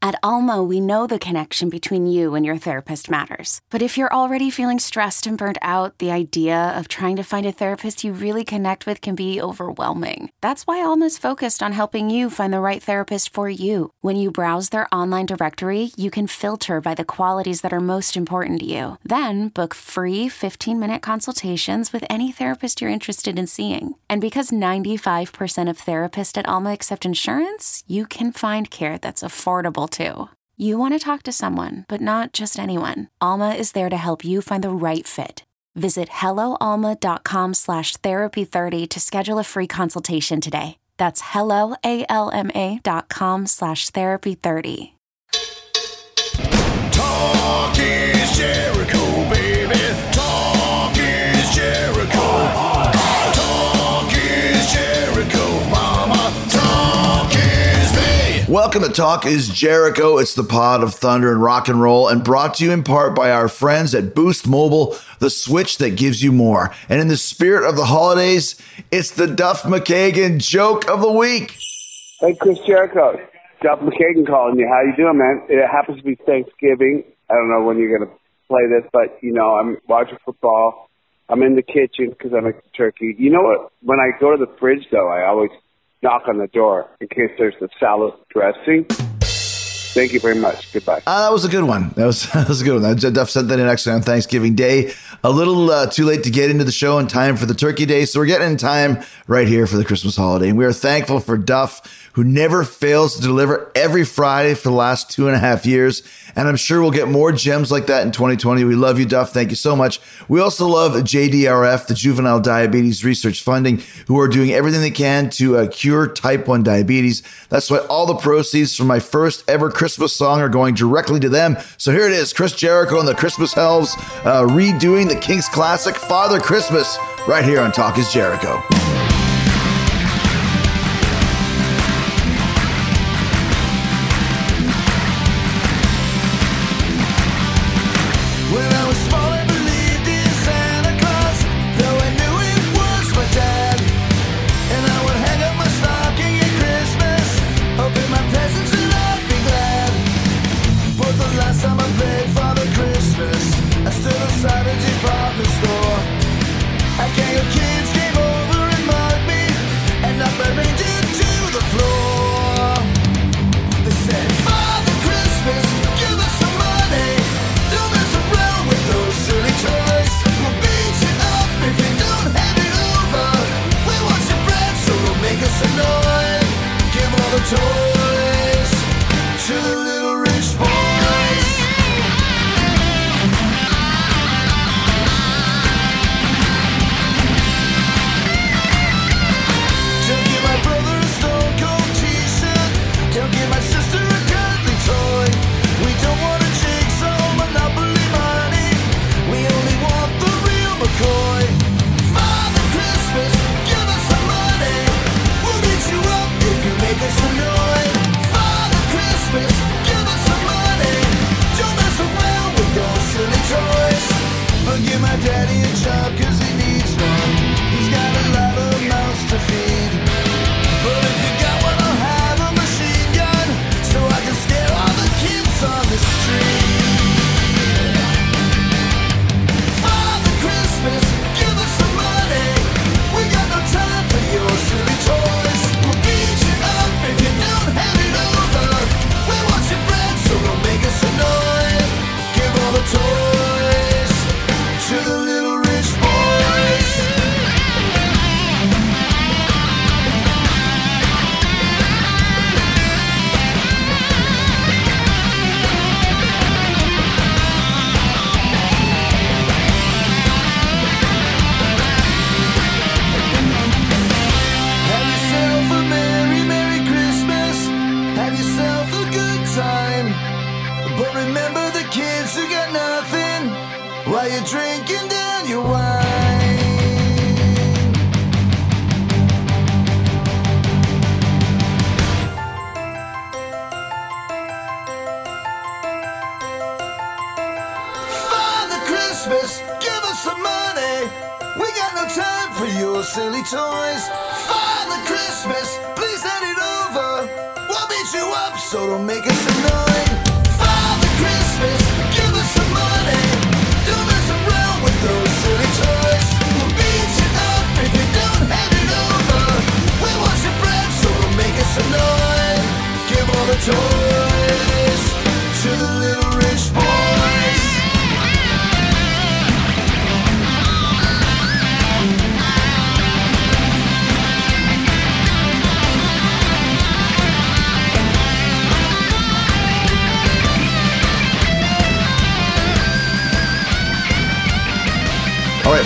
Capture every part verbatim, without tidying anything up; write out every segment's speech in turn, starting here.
At Alma, we know the connection between you and your therapist matters. But if you're already feeling stressed and burnt out, the idea of trying to find a therapist you really connect with can be overwhelming. That's why Alma's focused on helping you find the right therapist for you. When you browse their online directory, you can filter by the qualities that are most important to you. Then book free fifteen-minute consultations with any therapist you're interested in seeing. And because ninety-five percent of therapists at Alma accept insurance, you can find care that's affordable too. You want to talk to someone, but not just anyone. Alma is there to help you find the right fit. Visit helloalma.com slash therapy30 to schedule a free consultation today. That's helloalma.com slash therapy30. Talk is Jericho, baby. Talk is Jericho. Talk is Jericho, mama. Talk is me. Welcome to Talk is Jericho. It's the pod of thunder and rock and roll, and brought to you in part by our friends at Boost Mobile, the switch that gives you more. And in the spirit of the holidays, it's the Duff McKagan joke of the week. Hey, Chris Jericho. Duff McKagan calling you. How you doing, man? It happens to be Thanksgiving. I don't know when you're going to play this, but, you know, I'm watching football. I'm in the kitchen because I make the turkey. You know what? When I go to the fridge, though, I always knock on the door in case there's the salad dressing. Thank you very much. Goodbye. Uh, that was a good one. That was, that was a good one. Duff sent that in actually on Thanksgiving Day. A little uh, too late to get into the show in time for the Turkey Day, so we're getting in time right here for the Christmas holiday. And we are thankful for Duff, who never fails to deliver every Friday for the last two and a half years. And I'm sure we'll get more gems like that in twenty twenty. We love you, Duff. Thank you so much. We also love J D R F, the Juvenile Diabetes Research Funding, who are doing everything they can to uh, cure type one diabetes. That's why all the proceeds from my first ever Christmas song are going directly to them. So here it is, Chris Jericho and the Christmas Elves uh, redoing the Kinks classic, Father Christmas, right here on Talk is Jericho. Silly toys, Father Christmas, please hand it over. We'll beat you up, so don't make us annoyed.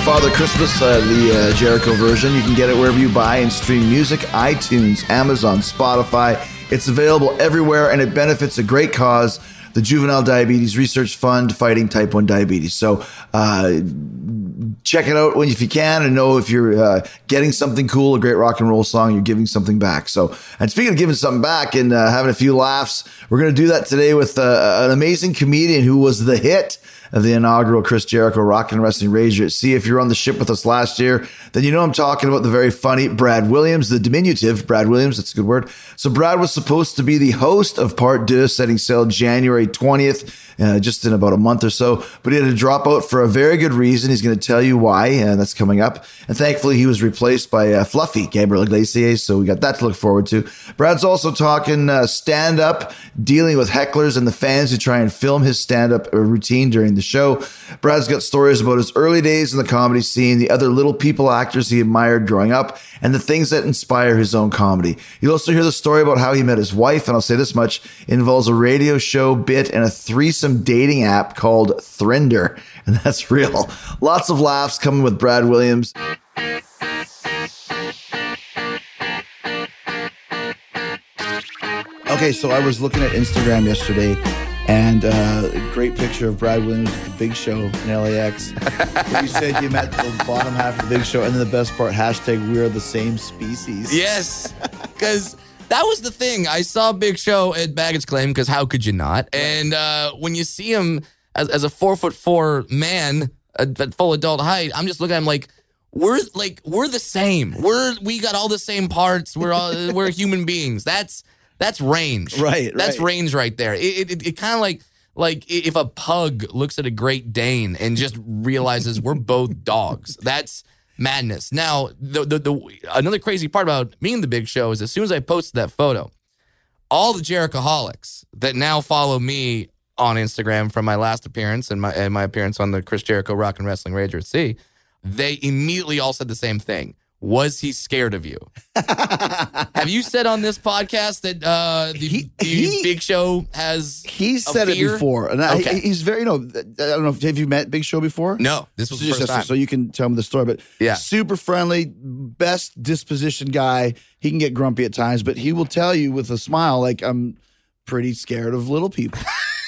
Father Christmas, uh, the uh, Jericho version. You can get it wherever you buy and stream music, iTunes, Amazon, Spotify. It's available everywhere, and it benefits a great cause, the Juvenile Diabetes Research Fund fighting type one diabetes. So uh, check it out when if you can, and know if you're uh, getting something cool, a great rock and roll song, you're giving something back. So, and speaking of giving something back and uh, having a few laughs, we're going to do that today with uh, an amazing comedian who was the hit of the inaugural Chris Jericho Rock and Wrestling Rager at Sea. If you're on the ship with us last year, then you know I'm talking about the very funny Brad Williams, the diminutive Brad Williams. That's a good word. So Brad was supposed to be the host of Part Deux, setting sail January twentieth, uh, just in about a month or so, but he had to drop out for a very good reason. He's going to tell you why, and that's coming up. And thankfully, he was replaced by uh, Fluffy Gabriel Iglesias, so we got that to look forward to. Brad's also talking uh, stand-up, dealing with hecklers and the fans who try and film his stand-up routine during the show. Brad's got stories about his early days in the comedy scene, the other little people actors he admired growing up, and the things that inspire his own comedy. You'll also hear the story about how he met his wife, and I'll say this much, it involves a radio show bit and a threesome dating app called Thrinder, and that's real. Lots of laughs coming with Brad Williams. Okay, so I was looking at Instagram yesterday, and uh, a great picture of Brad Williams at the Big Show in L A X. You said you met the bottom half of the Big Show, and then the best part, hashtag we are the same species. Yes, because that was the thing. I saw Big Show at Baggage Claim, because how could you not? And uh, when you see him as, as a four foot four man at full adult height, I'm just looking at him like, we're like we're the same. We're we got all the same parts. We're all we're human beings. That's That's range. Right, That's right. range right there. It, it, it kind of like, like if a pug looks at a Great Dane and just realizes we're both dogs. That's madness. Now, the, the, the another crazy part about me and the Big Show is as soon as I posted that photo, all the Jerichoholics that now follow me on Instagram from my last appearance and my and my appearance on the Chris Jericho Rock and Wrestling Rager at Sea, they immediately all said the same thing. Was he scared of you? Have you said on this podcast that uh, the, He- the he- Big Show has He's a said it fear? before, and I, Okay. he's very, you know, I don't know, if, have you met Big Show before? No, this was So, the just- first time. so you can tell me the story, but Yeah. super friendly, best dispositioned guy. He can get grumpy at times, but he will tell you with a smile, like, I'm pretty scared of little people.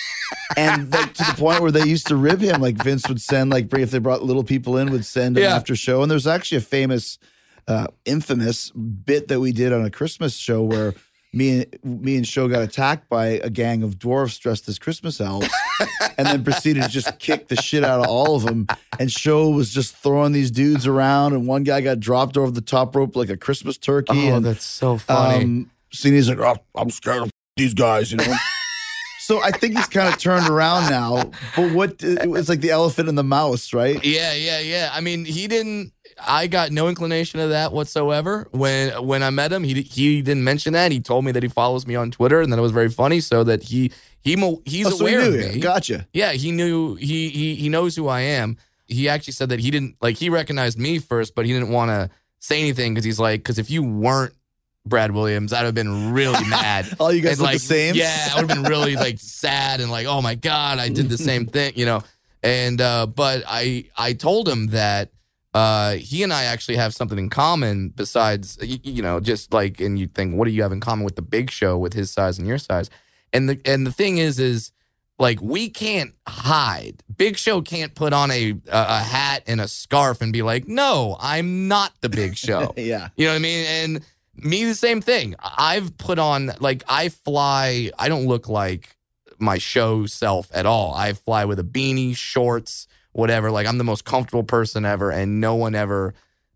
And like, to the point where they used to rib him, like Vince would send, like, if they brought little people in, would send him Yeah. after show. And there's actually a famous, uh, infamous bit that we did on a Christmas show where me and me and Show got attacked by a gang of dwarfs dressed as Christmas elves, and then proceeded to just kick the shit out of all of them. And Show was just throwing these dudes around, and one guy got dropped over the top rope like a Christmas turkey. Oh, and that's so funny. um, so he's like, oh, I'm scared of these guys, you know. So I think he's kind of turned around now. But what it was like the elephant and the mouse, right? Yeah, yeah, yeah. I mean, he didn't. I got no inclination of that whatsoever when when I met him. He he didn't mention that. He told me that he follows me on Twitter, and that it was very funny. So that he he mo- he's Oh, so he aware knew of you. me. Gotcha. Yeah, he knew he he he knows who I am. He actually said that he didn't like he recognized me first, but he didn't want to say anything because he's like, because if you weren't Brad Williams, I'd have been really mad. All you guys And, look like, the same? Yeah, I would have been really like sad and like, oh my God, I did the same thing, you know. And uh, but I I told him that uh, he and I actually have something in common besides you, you know just like, and you think, what do you have in common with the Big Show with his size and your size? And the and the thing is is like we can't hide. Big Show can't put on a a, a hat and a scarf and be like, no, I'm not the Big Show. Yeah. You know what I mean? And me, the same thing. I've put on, like, I fly, I don't look like my show self at all. I fly with a beanie, shorts, whatever. Like, I'm the most comfortable person ever, and no one ever,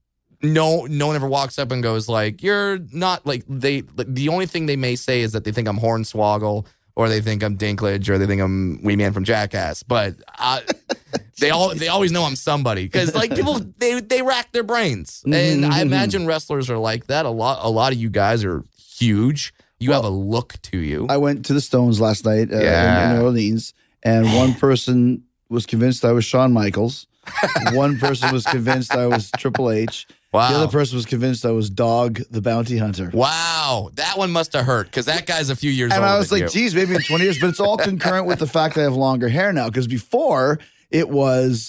no, no one ever walks up and goes, like, you're not, like, they, the only thing they may say is that they think I'm Hornswoggle, or they think I'm Dinklage, or they think I'm Wee Man from Jackass. But I, they all they always know I'm somebody because like people they they rack their brains, and I imagine wrestlers are like that. A lot a lot of you guys are huge. You have a look to you. I went to the Stones last night uh, Yeah. in, in New Orleans, and one person was convinced I was Shawn Michaels. One person was convinced I was Triple H. Wow. The other person was convinced I was Dog the Bounty Hunter. Wow, that one must have hurt because that guy's a few years And older I was than like, you. geez, maybe in twenty years. But it's all concurrent with the fact that I have longer hair now. Because before it was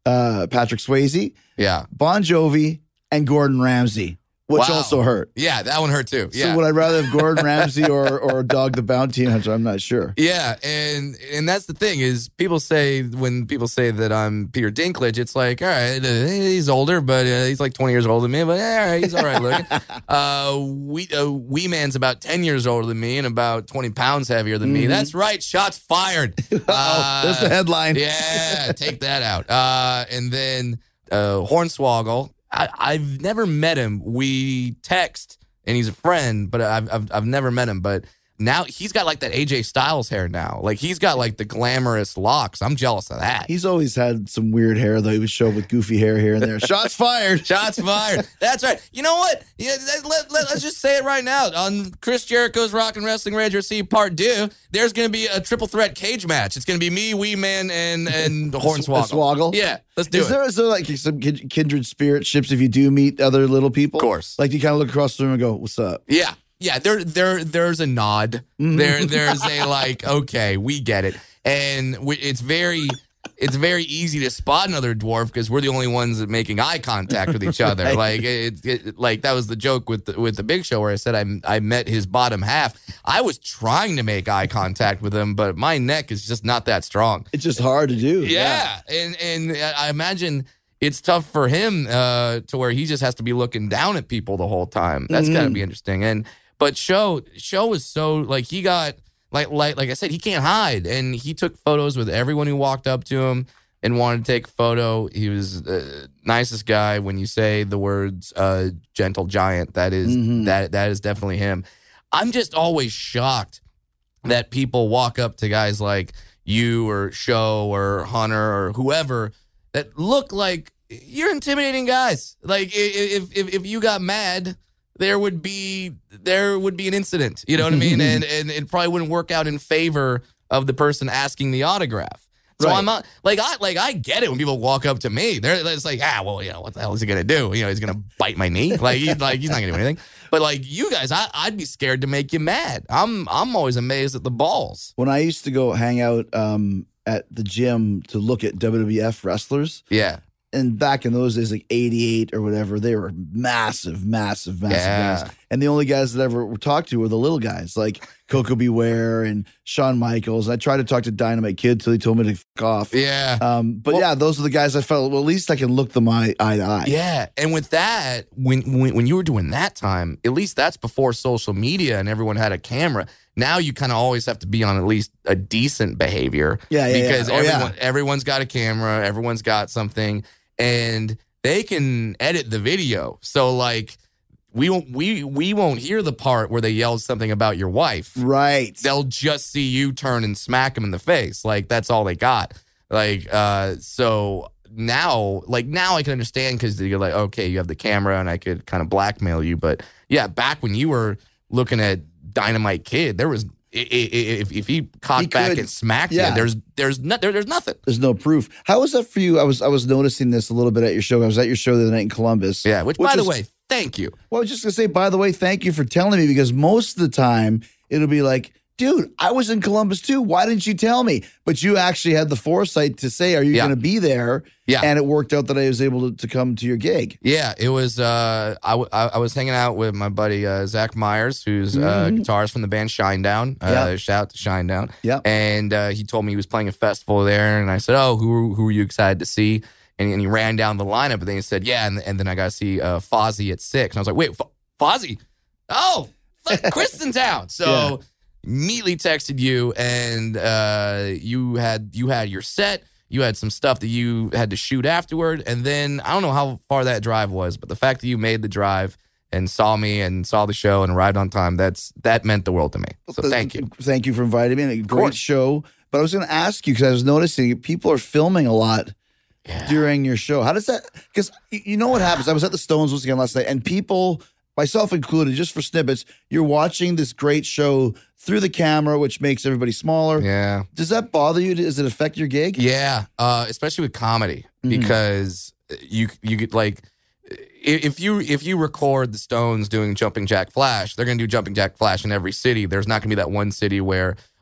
uh, Patrick Swayze, Yeah. Bon Jovi, and Gordon Ramsay, which Wow. also hurt. Yeah, that one hurt too. Yeah. So would I rather have Gordon Ramsay or or Dog the Bounty Hunter? I'm not sure. Yeah, and and that's the thing is people say when people say that I'm Peter Dinklage, it's like, all right, uh, he's older, but uh, he's like twenty years older than me, but all right, he's all right looking. uh, we uh, Wee Man's about ten years older than me and about twenty pounds heavier than me. That's right, shots fired. Uh, That's the headline. Yeah, take that out. Uh, and then uh, Hornswoggle. I, I've never met him. We text, and he's a friend, but I've, I've I've never met him. But now he's got like that A J Styles hair now. Like he's got like the glamorous locks. I'm jealous of that. He's always had some weird hair, though. He would show up with goofy hair here and there. Shots fired. Shots fired. That's right. You know what? Yeah, let, let, let, let's just say it right now. On Chris Jericho's Rock and Wrestling Radio C Part two, there's going to be a triple threat cage match. It's going to be me, Wee Man, and, and Hornswoggle. Swoggle? Yeah, let's do Is it. there, is there like some kin- kindred spirit ships if you do meet other little people? Of course. Like you kind of look across the room and go, what's up? Yeah. Yeah, there there there's a nod. There there's a like, okay, we get it. And we, it's very it's very easy to spot another dwarf because we're the only ones that making eye contact with each other. Right. Like it, it like that was the joke with the, with the Big Show where I said I I met his bottom half. I was trying to make eye contact with him, but my neck is just not that strong. It's just hard to do. Yeah, and and I imagine it's tough for him uh, to where he just has to be looking down at people the whole time. That's got to be interesting. And but show show was so like he got like like like I said, he can't hide, and he took photos with everyone who walked up to him and wanted to take a photo. He was the nicest guy. When you say the words uh, "gentle giant," that is that that is definitely him. I'm just always shocked that people walk up to guys like you or Show or Hunter or whoever that look like you're intimidating guys. Like if if if you got mad, there would be there would be an incident. You know what I mean? And and it probably wouldn't work out in favor of the person asking the autograph. So Right. I'm not like I like I get it when people walk up to me. They're it's like, ah, well, you know, what the hell is he gonna do? You know, he's gonna bite my knee. Like he's like he's not gonna do anything. But like you guys, I, I'd be scared to make you mad. I'm I'm always amazed at the balls. When I used to go hang out um, at the gym to look at W W F wrestlers, Yeah. and back in those days, like eighty-eight or whatever, they were massive, massive, massive Yeah. guys. And the only guys that I ever were talked to were the little guys, like Coco Beware and Shawn Michaels. I tried to talk to Dynamite Kid till he told me to fuck off. Yeah. Um, but Well- yeah, those are the guys I felt, well, at least I can look them eye, eye to eye. Yeah, and with that, when, when when you were doing that time, at least that's before social media and everyone had a camera. Now you kind of always have to be on at least a decent behavior. Yeah, yeah, yeah. because Oh, yeah. everyone everyone's got a camera, everyone's got something, and they can edit the video. So like we won't we we won't hear the part where they yelled something about your wife. Right. They'll just see you turn and smack them in the face. Like that's all they got. Like uh so now like now I can understand because you're like, okay, you have the camera and I could kind of blackmail you. But yeah, back when you were looking at Dynamite Kid, there was i- i- if if he cocked He back could. and smacked Yeah. you, there's there's no, there, there's nothing. There's no proof. How was that for you? I was I was noticing this a little bit at your show. I was at your show the other night in Columbus. Yeah, which, by the was- way, thank you. Well, I was just gonna say, by the way, thank you for telling me, because most of the time it'll be like, dude, I was in Columbus too. Why didn't you tell me? But you actually had the foresight to say, are you Yeah. going to be there? Yeah. And it worked out that I was able to, to come to your gig. Yeah, it was. Uh, I, w- I I was hanging out with my buddy uh, Zach Myers, who's uh, Mhm. guitarist from the band Shinedown. Uh, Yeah. Shout out to Shinedown. Yeah. And uh, he told me he was playing a festival there, and I said, "Oh, who who are you excited to see?" And, and he ran down the lineup, and then he said, "Yeah," and, and then I got to see uh, Fozzy at six, and I was like, "Wait, F- Fozzy? Oh, fuck, Chris in town." So. Yeah. Immediately texted you, and uh, you had you had your set. You had some stuff that you had to shoot afterward, and then I don't know how far that drive was, but the fact that you made the drive and saw me and saw the show and arrived on time, that's that meant the world to me. So thank you. Thank you for inviting me. A great course. show. But I was going to ask you, because I was noticing people are filming a lot Yeah. during your show. How does that? Because you know what happens. I was at the Stones once again last night, and people, myself included, just for snippets, you're watching this great show through the camera, which makes everybody smaller. Yeah. Does that bother you? Does it affect your gig? Yeah, uh, especially with comedy, Mhm. because you you get like i- if you if you record the Stones doing Jumping Jack Flash, they're gonna do Jumping Jack Flash in every city. There's not gonna be that one city where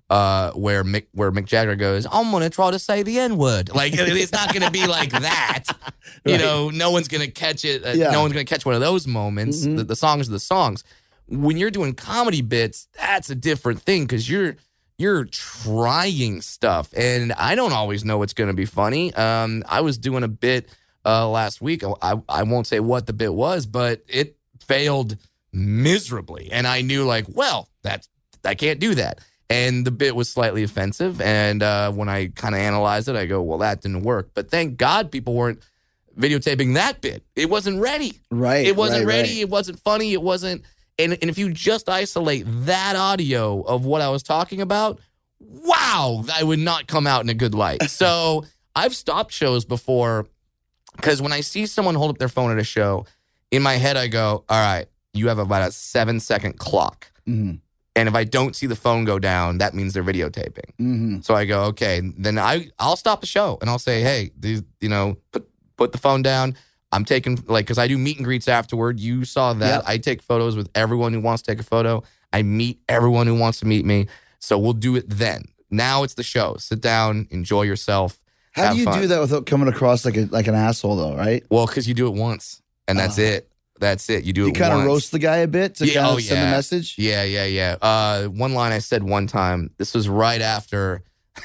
uh, where Mick where Mick Jagger goes, I'm gonna try to say the N word. Like it's not gonna be like that. You Right. know, no one's gonna catch it. Uh, Yeah. No one's gonna catch one of those moments. Mhm. The, the songs are the songs. When you're doing comedy bits, that's a different thing because you're you're trying stuff, and I don't always know what's gonna be funny. Um, I was doing a bit uh, last week. I I won't say what the bit was, but it failed miserably, and I knew like, well, that's I can't do that. And the bit was slightly offensive. And uh, when I kind of analyzed it, I go, well, that didn't work. But thank God people weren't videotaping that bit. It wasn't ready. Right. It wasn't right, ready. right. It wasn't funny. It wasn't. And, and if you just isolate that audio of what I was talking about, wow, that would not come out in a good light. So I've stopped shows before because when I see someone hold up their phone at a show, in my head I go, all right, you have about a seven second clock. Mhm. And if I don't see the phone go down, that means they're videotaping. Mhm. So I go, okay, then I I'll stop the show and I'll say, hey, these, you know, put put the phone down. I'm taking like because I do meet and greets afterward. You saw that. Yep. I take photos with everyone who wants to take a photo. I meet everyone who wants to meet me. So we'll do it then. Now it's the show. Sit down, enjoy yourself. How have do you fun. do that without coming across like a like an asshole though? Right. Well, because you do it once and that's Oh. it. That's it. You do You it kind of once. roast the guy a bit to Yeah, kind of oh, send yeah. the message. Yeah, yeah, yeah. Uh, one line I said one time. This was right after.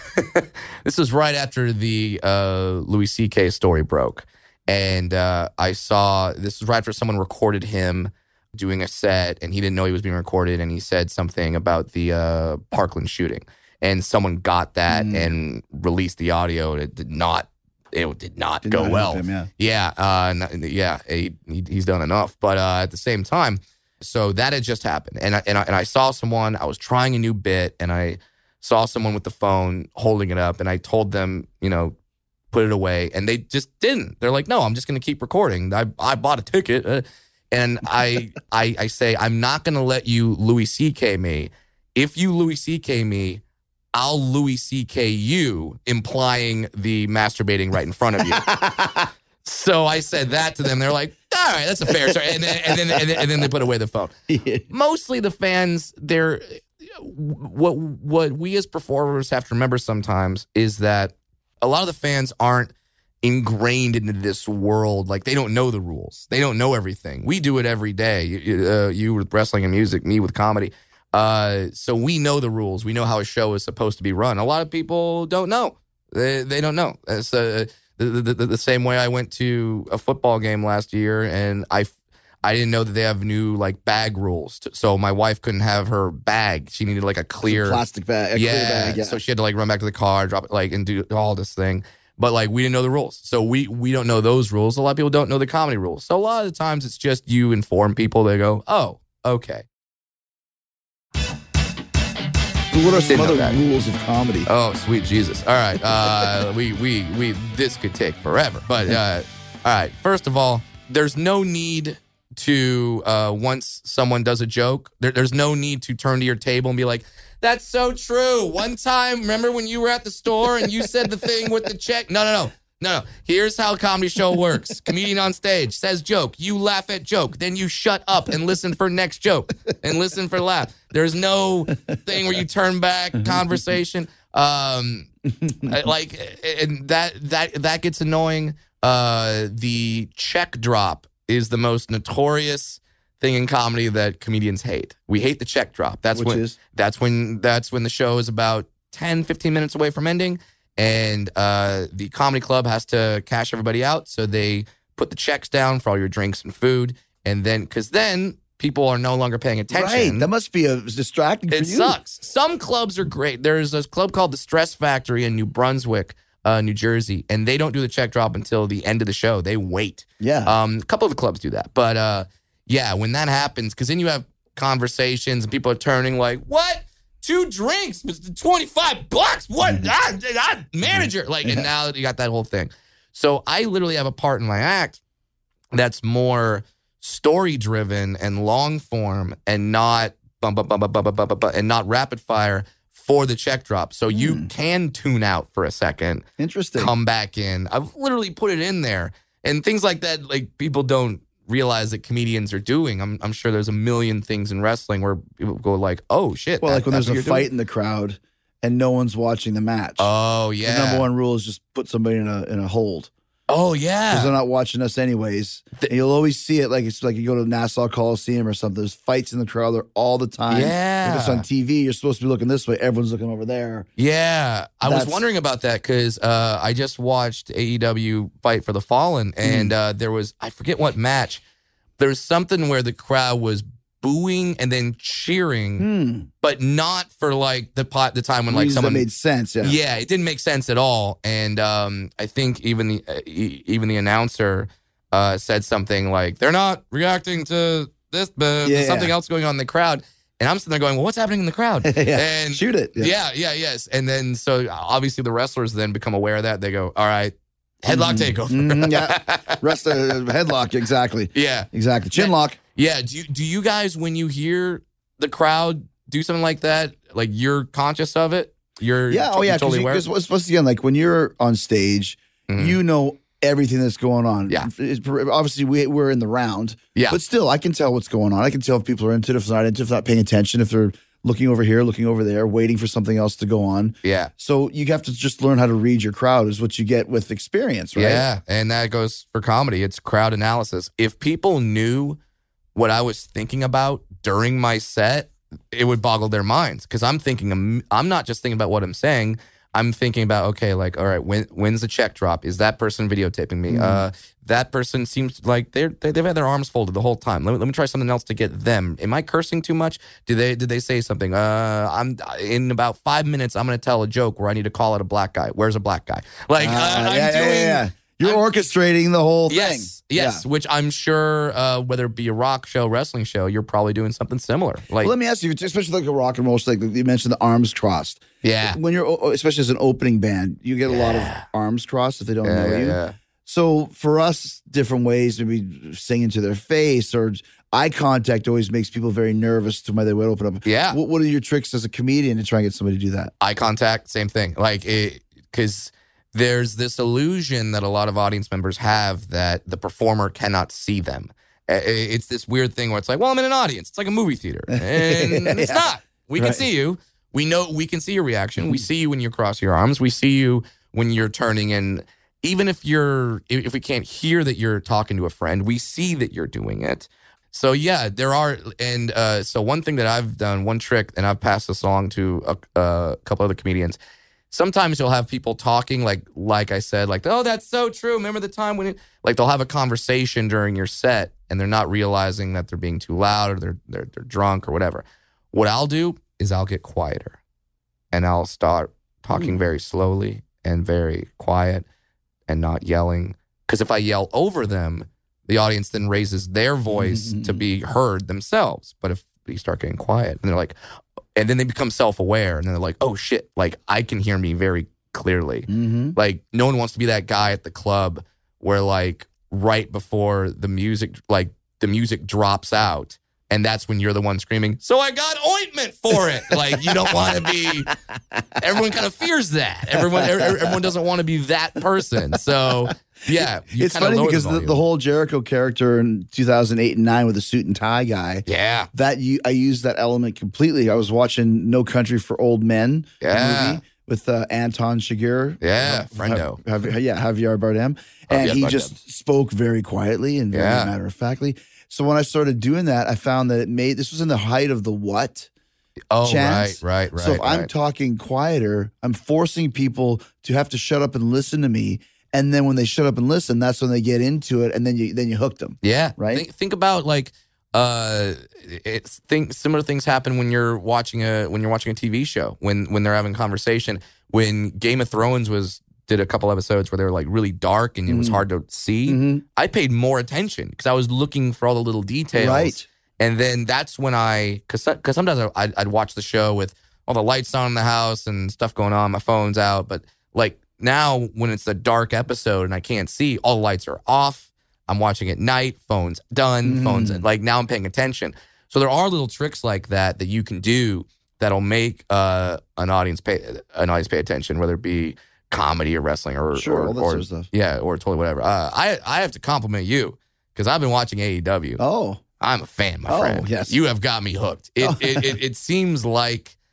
this was right after the uh, Louis C K story broke, and uh, I saw this was right after someone recorded him doing a set, and he didn't know he was being recorded, and he said something about the uh, Parkland shooting, and someone got that Mm. and released the audio, and it did not. It did not Did go not help well. him, yeah. Yeah, uh, n- yeah, he, he- he's done enough. But uh, at the same time, so that had just happened, and I, and I and I saw someone. I was trying a new bit, and I saw someone with the phone holding it up, and I told them, you know, put it away, and they just didn't. They're like, no, I'm just going to keep recording. I I bought a ticket, uh, and I I I say I'm not going to let you Louis C K me. If you Louis C K me, I'll Louis C K you, implying the masturbating right in front of you. So I said that to them. They're like, all right, that's a fair story. And then, and then, and then, and then they put away the phone. Mostly the fans, they're, what, what we as performers have to remember sometimes is that a lot of the fans aren't ingrained into this world. Like they don't know the rules. They don't know everything. We do it every day. You, uh, you with wrestling and music, me with comedy. Uh, so we know the rules. We know how a show is supposed to be run. A lot of people don't know. They they don't know. It's uh, the, the, the the same way I went to a football game last year, and I I didn't know that they have new like bag rules. So my wife couldn't have her bag. She needed like a clear plastic bag. A yeah, clear bag, yeah. So she had to like run back to the car, drop it, like, and do all this thing. But like we didn't know the rules, so we we don't know those rules. A lot of people don't know the comedy rules. So a lot of the times it's just you inform people. They go, oh, okay. So what are some Didn't know other that. rules of comedy? Oh, sweet Jesus! All right, uh, we we we this could take forever. But uh, all right, first of all, there's no need to uh, once someone does a joke, there, there's no need to turn to your table and be like, "That's so true." One time, remember when you were at the store and you said the thing with the check? No, no, no. No, no. Here's how a comedy show works. Comedian on stage says joke. You laugh at joke. Then you shut up and listen for next joke and listen for laugh. There's no thing where you turn back conversation. Um, like and that that that gets annoying. Uh, the check drop is the most notorious thing in comedy that comedians hate. We hate the check drop. That's Which when is? that's when that's when the show is about ten, fifteen minutes away from ending. And uh, the comedy club has to cash everybody out. So they put the checks down for all your drinks and food. And then, because then people are no longer paying attention. Right. That must be a, distracting for It you. sucks. Some clubs are great. There's a club called the Stress Factory in New Brunswick, uh, New Jersey. And they don't do the check drop until the end of the show. They wait. Yeah. Um, a couple of the clubs do that. But uh, yeah, when that happens, because then you have conversations and people are turning like, what? Two drinks, twenty-five bucks. What? ah, ah, manager. Like, and now you got that whole thing. So I literally have a part in my act that's more story driven and long form and not bum, bum, bum, bum, bum, bum, bum, bum, bum, and not rapid fire for the check drop. So you can tune out for a second, Interesting. come back in. I've literally put it in there. And things like that, like people don't realize that comedians are doing. I'm I'm sure there's a million things in wrestling where people go like, oh shit. Well, that- like when that's there's a what you're fight doing? in the crowd and no one's watching the match. Oh yeah. The number one rule is just put somebody in a in a hold. Oh Because yeah. they're not watching us anyways. And you'll always see it like it's like you go to Nassau Coliseum or something. There's fights in the crowd there all the time. Yeah. If it's on T V, you're supposed to be looking this way. Everyone's looking over there. Yeah, I was That's- wondering about that because uh, I just watched A E W Fight for the Fallen, and uh, there was, I forget what match, there was something where the crowd was booing and then cheering, Hmm. but not for like the pot, the time when like Reasons someone that made sense. Yeah. yeah, it didn't make sense at all. And um, I think even the uh, e- even the announcer uh, said something like, "They're not reacting to this, but Yeah, there's something yeah. else going on in the crowd." And I'm sitting there going, "Well, what's happening in the crowd?" Yeah. And Shoot it. Yeah. yeah, yeah, yes. And then so obviously the wrestlers then become aware of that. They go, "All right, headlock takeover." Mhm, yeah. Rest of headlock. Exactly. yeah, Exactly. Chin lock. yeah. Do you, do you guys when you hear the crowd do something like that, like you're conscious of it? You're Yeah. Oh, yeah. totally aware. Because supposed to again, like when you're on stage, Mhm. you know everything that's going on. Yeah. It's, obviously, we, we're in the round. Yeah. But still, I can tell what's going on. I can tell if people are into it, if they're not into it, if they're not paying attention, if they're looking over here, looking over there, waiting for something else to go on. Yeah. So you have to just learn how to read your crowd is what you get with experience, right? Yeah, and that goes for comedy. It's crowd analysis. If people knew what I was thinking about during my set, it would boggle their minds because I'm thinking, I'm not just thinking about what I'm saying. I'm thinking about, okay, like, all right, when when's the check drop? Is that person videotaping me? Mm-hmm. Uh, that person seems like they're they, they've had their arms folded the whole time. Let me, let me try something else to get them. Am I cursing too much? Did they did they say something? Uh, I'm in about five minutes. I'm going to tell a joke where I need to call out a black guy. Where's a black guy? Like Uh, uh, I'm yeah, doing. yeah, yeah, yeah. You're I'm- orchestrating the whole Yes, thing. yes, which I'm sure, uh, whether it be a rock show, wrestling show, you're probably doing something similar. Like, Well, let me ask you, especially like a rock and roll, like you mentioned the arms crossed. yeah, When you're, especially as an opening band, you get a lot of arms crossed if they don't yeah, know yeah, you. yeah. So for us, different ways, maybe singing to their face or eye contact always makes people very nervous to why they would open up. Yeah. What, what are your tricks as a comedian to try and get somebody to do that? Eye contact, same thing. Like, because there's this illusion that a lot of audience members have that the performer cannot see them. I- I- It's this weird thing where it's like, well, I'm in an audience. It's like a movie theater, and it's Yeah. not. We can Right. see you. We know we can see your reaction. We see you when you cross your arms. We see you when you're turning in. Even if you're, if we can't hear that you're talking to a friend, we see that you're doing it. So yeah, there are, and uh, so one thing that I've done, one trick, and I've passed this along to a, a couple other comedians. Sometimes you'll have people talking, like like I said, like, oh, that's so true. Remember the time when it, like they'll have a conversation during your set, and they're not realizing that they're being too loud or they're they're they're drunk or whatever. What I'll do is I'll get quieter, and I'll start talking very slowly and very quiet, and not yelling. Because if I yell over them, the audience then raises their voice to be heard themselves. But if you start getting quiet, and they're like, and then they become self-aware, and then they're like, oh shit, like I can hear me very clearly. Mm-hmm. Like no one wants to be that guy at the club where like right before the music, like the music drops out, and that's when you're the one screaming, so I got ointment for it. Like you don't want to be, everyone kind of fears that. Everyone er- everyone doesn't want to be that person. So yeah. you It's kinda funny lower because the, volume. the whole Jericho character in two thousand eight and nine with the suit and tie guy, Yeah. that you, I used that element completely. I was watching No Country for Old Men, a Yeah. movie with uh, Anton Chigurh. Yeah, Uh, friendo. Jav- Jav- yeah, Javier Bardem. And Javier he Bardem. just spoke very quietly and very Yeah. matter of factly. So when I started doing that, I found that it made, this was in the height of the what? Oh, chance. right, right, right. So if I'm right. talking quieter, I'm forcing people to have to shut up and listen to me. And then when they shut up and listen, that's when they get into it, and then you then you hooked them. Yeah. Right? Think, think about like uh it's think similar things happen when you're watching a when you're watching a T V show, when when they're having conversation. When Game of Thrones was did a couple episodes where they were like really dark and it was Mhm. hard to see. Mhm. I paid more attention because I was looking for all the little details. Right. And then that's when I, because because sometimes I'd, I'd watch the show with all the lights on in the house and stuff going on, my phone's out. But like now when it's a dark episode and I can't see, all the lights are off. I'm watching at night, phone's done, Mm. phone's like now I'm paying attention. So there are little tricks like that that you can do that'll make uh, an audience pay an audience pay attention, whether it be comedy or wrestling or Sure, or, all that or- sort of stuff. yeah, or totally whatever. Uh, I I have to compliment you because I've been watching A E W. Oh, I'm a fan, my Oh, friend. yes. You have got me hooked. It, Oh. it, it it seems like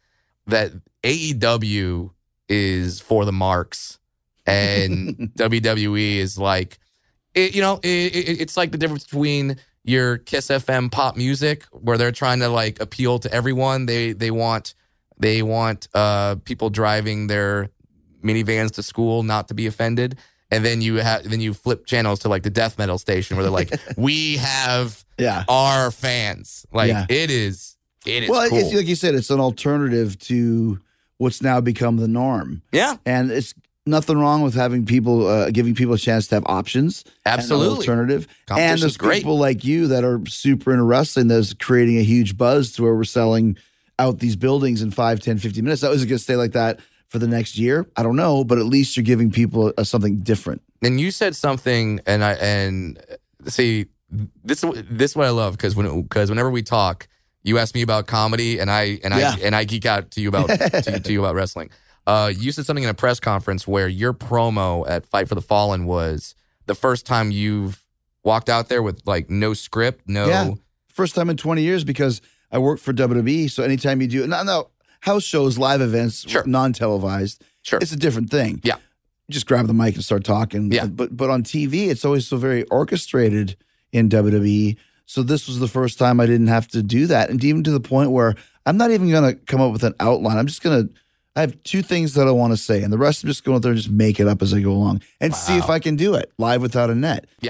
that A E W is for the marks and W W E is like, it, you know, it, it, it's like the difference between your Kiss F M pop music where they're trying to like appeal to everyone. They they want they want uh, people driving their minivans to school not to be offended. And then you have then you flip channels to like the death metal station where they're like, we have Yeah. our fans. Like Yeah. it is it is Well, cool. it's, like you said, it's an alternative to what's now become the norm. Yeah. And it's nothing wrong with having people, uh, giving people a chance to have options. Absolutely. And an alternative. And Competition's there's great. people like you that are super into wrestling that's creating a huge buzz to where we're selling out these buildings in five, ten, fifteen minutes. That was going to stay like that for the next year. I don't know, but at least you're giving people a, something different. And you said something, and I and see this this is what I love because when because whenever we talk, you ask me about comedy, and I and Yeah. I and I geek out to you about to, to you about wrestling. Uh, you said something in a press conference where your promo at Fight for the Fallen was the first time you've walked out there with like no script, no. Yeah. First time in twenty years because I work for W W E. So anytime you do, no, no, house shows, live events, Sure. non-televised, Sure. it's a different thing. Yeah. Just grab the mic and start talking. Yeah. But but on T V, it's always so very orchestrated in W W E. So this was the first time I didn't have to do that. And even to the point where I'm not even going to come up with an outline. I'm just going to, I have two things that I want to say. And the rest I'm just going out there and just make it up as I go along and Wow. see if I can do it live without a net. Yeah.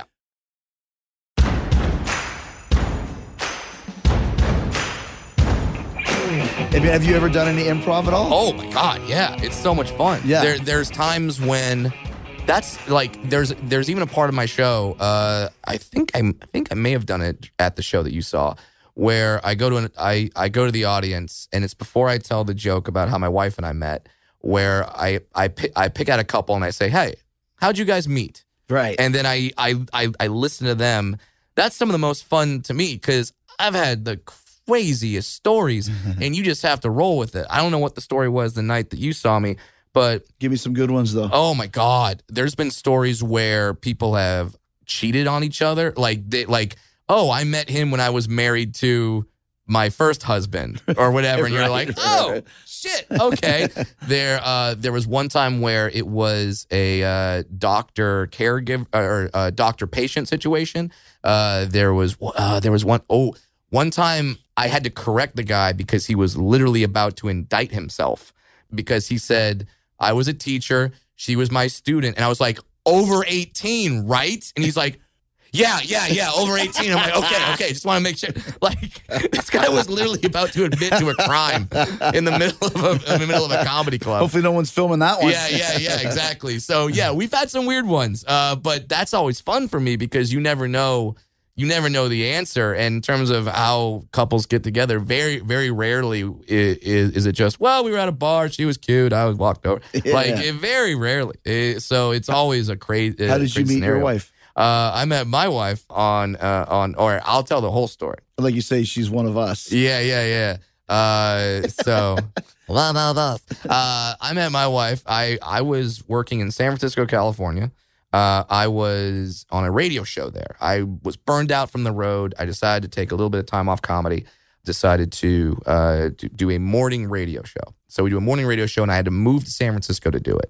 I mean, have you ever done any improv at all? Oh my God, yeah. It's so much fun. Yeah. There there's times when that's like there's there's even a part of my show, uh, I think I, I think I may have done it at the show that you saw, where I go to an I, I go to the audience and it's before I tell the joke about how my wife and I met, where I I pick, I pick out a couple and I say, "Hey, how'd you guys meet?" Right. And then I I I, I listen to them. That's some of the most fun to me because I've had the craziest stories and you just have to roll with it. I don't know what the story was the night that you saw me, but Give me some good ones, though. oh my God, there's been stories where people have cheated on each other. Like, they, like, oh, I met him when I was married to my first husband or whatever. And you're Right, like, right, oh, right. shit. Okay. there, uh, there was one time where it was a uh, doctor caregiver or uh, doctor patient situation. Uh, there was, uh, there was one, oh, one time I had to correct the guy because he was literally about to indict himself because he said, I was a teacher. She was my student. And I was like, over eighteen, right? And he's like, yeah, yeah, yeah, over eighteen. I'm like, okay, okay. Just want to make sure. Like, this guy was literally about to admit to a crime in the middle of a, in the middle of a comedy club. Hopefully no one's filming that one. Yeah, yeah, yeah, exactly. So, yeah, we've had some weird ones. Uh, but that's always fun for me because you never know. You never know the answer. And in terms of how couples get together, very, very rarely is, is, is it just, well, we were at a bar, she was cute, I was walked over. Yeah. Like, it, very rarely. It- so it's always a crazy. How did you meet your wife? Uh, I met my wife on uh, on, or I'll tell the whole story. Like you say, she's one of us. Yeah, yeah, yeah. Uh, so one of us. Uh, I met my wife. I I was working in San Francisco, California. Uh, I was on a radio show there. I was burned out from the road. I decided to take a little bit of time off comedy. Decided to, uh, to do a morning radio show. So we do a morning radio show, and I had to move to San Francisco to do it.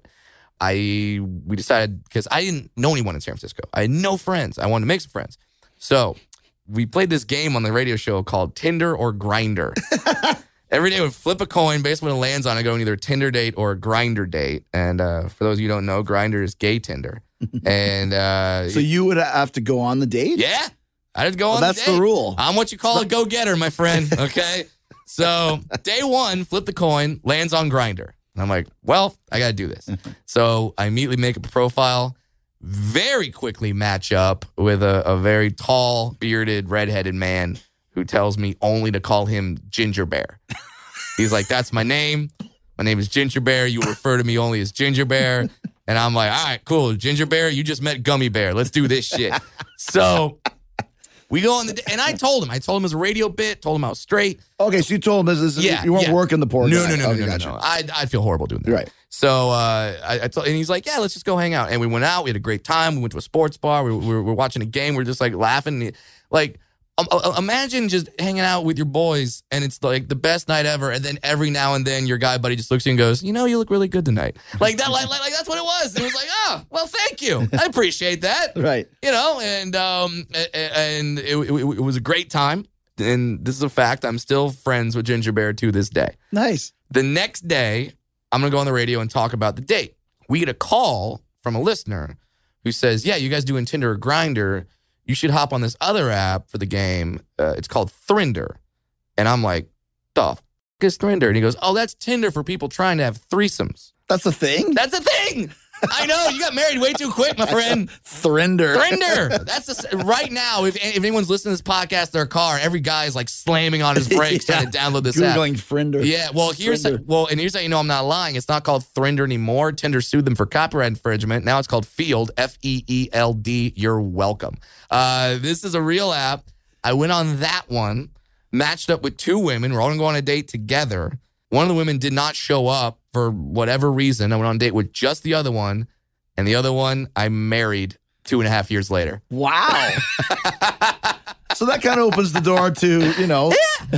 I we decided because I didn't know anyone in San Francisco. I had no friends. I wanted to make some friends. So we played this game on the radio show called Tinder or Grindr. Every day we flip a coin based on what it lands on. I go on either a Tinder date or a Grindr date. And uh, for those of you who don't know, Grindr is gay Tinder. And uh, So you would have to go on the date? yeah, I had to go Well, on that's the the date. rule. I'm what you call a go-getter, my friend. Okay. So day one, flip the coin, lands on Grindr. And I'm like, well, I got to do this. So I immediately make a profile, very quickly match up with a, a very tall, bearded, redheaded man who tells me only to call him Ginger Bear. He's like, that's my name. My name is Ginger Bear. You refer to me only as Ginger Bear. And I'm like, all right, cool. Ginger Bear, you just met Gummy Bear. Let's do this shit. So we go on the, and I told him, I told him it was a radio bit, told him I was straight. Okay, so you told him this, this Yeah, you weren't yeah. working the poor No, guy. no, no, Okay, no, no, gotcha. no. I'd, I'd feel horrible doing that. Right. So uh, I, I told, and he's like, yeah, let's just go hang out. And we went out. We had a great time. We went to a sports bar. We, we, were, we were watching a game. We were just like laughing. Like, um, uh, imagine just hanging out with your boys and it's like the best night ever. And then every now and then your guy buddy just looks at you and goes, you know, you look really good tonight. Like that, like, like, like that's what it was. It was like, oh, well, thank you. I appreciate that. Right. You know, and um, and it, it, it was a great time. And this is a fact. I'm still friends with Ginger Bear to this day. Nice. The next day, I'm going to go on the radio and talk about the date. We get a call from a listener who says, yeah, you guys doing Tinder or Grindr? You should hop on this other app for the game. Uh, it's called Thrinder. And I'm like, the f*** is Thrinder? And he goes, oh, that's Tinder for people trying to have threesomes. That's a thing? That's a thing. I know. You got married way too quick, my friend. Thrinder. Thrinder. That's a, right now, if, if anyone's listening to this podcast in their car, every guy is like slamming on his brakes yeah. trying to download this Googling app. Thrinder. Yeah, well, here's Thrinder. well, and here's how you know I'm not lying. It's not called Thrinder anymore. Tinder sued them for copyright infringement. Now it's called Feeld, F E E L D. You're welcome. Uh, this is a real app. I went on that one, matched up with two women. We're all going to go on a date together. One of the women did not show up for whatever reason. I went on a date with just the other one. And the other one, I married two and a half years later. Wow. So that kind of opens the door to, you know.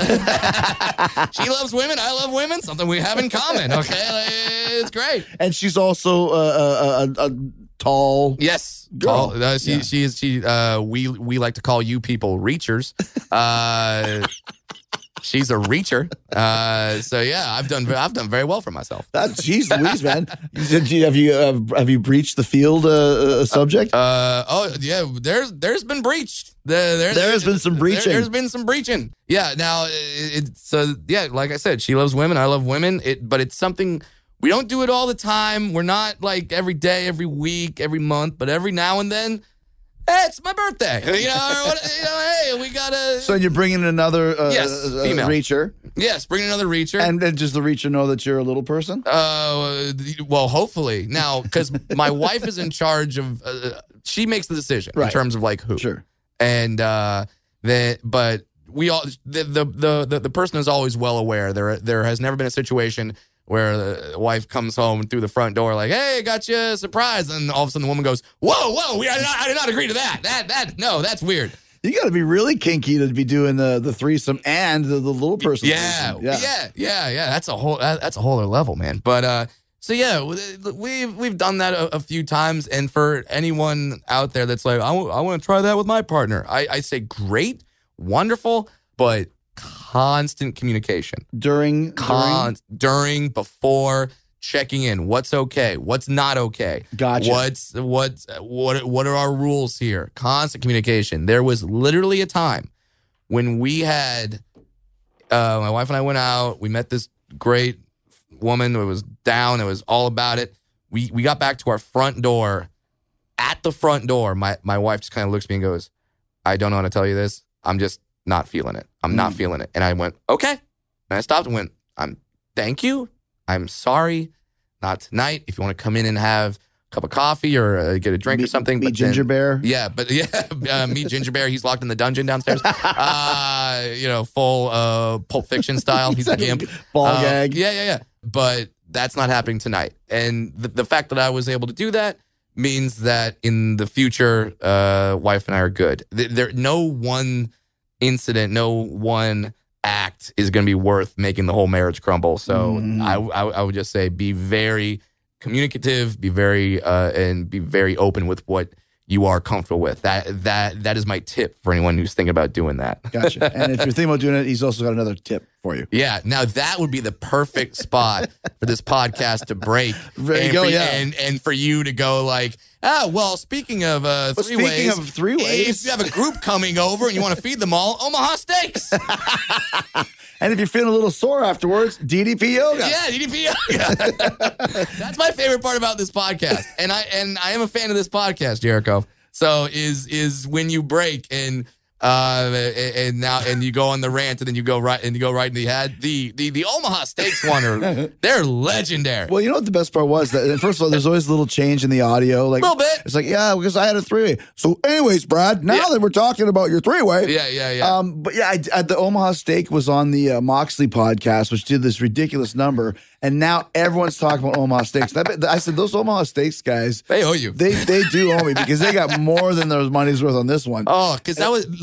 Yeah. She loves women. I love women. Something we have in common. Okay. Like, it's great. And she's also a, a, a, a tall. Yes. Girl. Tall. Uh, she, Yeah. she is, she, uh, we, we like to call you people reachers. Uh, She's a reacher. Uh, so yeah, I've done I've done very well for myself. That, geez Louise, man. Did you, have you uh, have you breached the Field uh, uh, subject? Uh, oh yeah, there's there's been breached. There, there, there has been some breaching. There, has been some breaching. Yeah. Now it, it so yeah, like I said, she loves women. I love women. It, but it's something we don't do it all the time. We're not like every day, every week, every month, but every now and then. Hey, it's my birthday. You know, or what, you know, hey, we gotta. So you're bringing another uh, yes, uh, female reacher. Yes, bring another reacher. And then does the reacher know that you're a little person? Uh, well, hopefully now, because my wife is in charge of. Uh, she makes the decision Right. in terms of like who. Sure. And uh, that, but we all the, the the the the person is always well aware. There there has never been a situation where the wife comes home through the front door like, hey, I got you a surprise. And all of a sudden the woman goes, whoa, whoa, we, I, did not, I did not agree to that. That, that, no, that's weird. You got to be really kinky to be doing the, the threesome and the, the little person. Yeah, threesome. yeah, yeah, yeah, yeah. That's a whole, that, that's a whole other level, man. But, uh, so yeah, we've, we've done that a, a few times. And for anyone out there that's like, I, w- I want to try that with my partner, I, I say great, wonderful, but constant communication. During, Con- during, before, checking in. What's okay? What's not okay? Gotcha. What's what's what? What are our rules here? Constant communication. There was literally a time when we had uh, my wife and I went out. We met this great woman who was down. It was all about it. We we got back to our front door. At the front door, my my wife just kind of looks at me and goes, "I don't know how to tell you this. I'm just not feeling it. I'm not Mm. feeling it." And I went, "Okay." And I stopped and went, "I'm thank you. I'm sorry. Not tonight. If you want to come in and have a cup of coffee or uh, get a drink meet, or something." Meet but Ginger then, Bear. Yeah, but yeah, uh, meet Ginger Bear. He's locked in the dungeon downstairs. Uh, you know, full uh, Pulp Fiction style. He's a gimp. Ball Uh, gag. Yeah, yeah, yeah. But that's not happening tonight. And the, the fact that I was able to do that means that in the future, uh, wife and I are good. There, there no one incident, no one act is going to be worth making the whole marriage crumble. So Mm. I, I, I would just say be very communicative, be very uh, and be very open with what you are comfortable with. That that that is my tip for anyone who's thinking about doing that. Gotcha. And if you're thinking about doing it, he's also got another tip for you. Yeah, now that would be the perfect spot for this podcast to break. There you and go, for, yeah. And and for you to go like, oh, well, speaking of uh, Well, three speaking ways, of three ways. if you have a group coming over and you want to feed them all, Omaha Steaks. And if you're feeling a little sore afterwards, D D P Yoga. Yeah, D D P Yoga. That's my favorite part about this podcast, and I and I am a fan of this podcast, Jericho. So is is when you break and uh and now and you go on the rant and then you go right and you go right in the head. The the the Omaha Steaks one are they're legendary. Well, you know what the best part was? That first of all, there's always a little change in the audio. Like A little bit. It's like, yeah, because I had a three-way. So anyways, Brad, now Yeah. that we're talking about your three-way. Yeah, yeah, yeah. Um, but yeah, I, I, the Omaha Steak was on the uh, Moxley podcast, which did this ridiculous number. And now everyone's talking about Omaha Steaks. And I, bet- I said, those Omaha Steaks guys, They owe you. they they do owe me because they got more than their money's worth on this one. Oh, because that was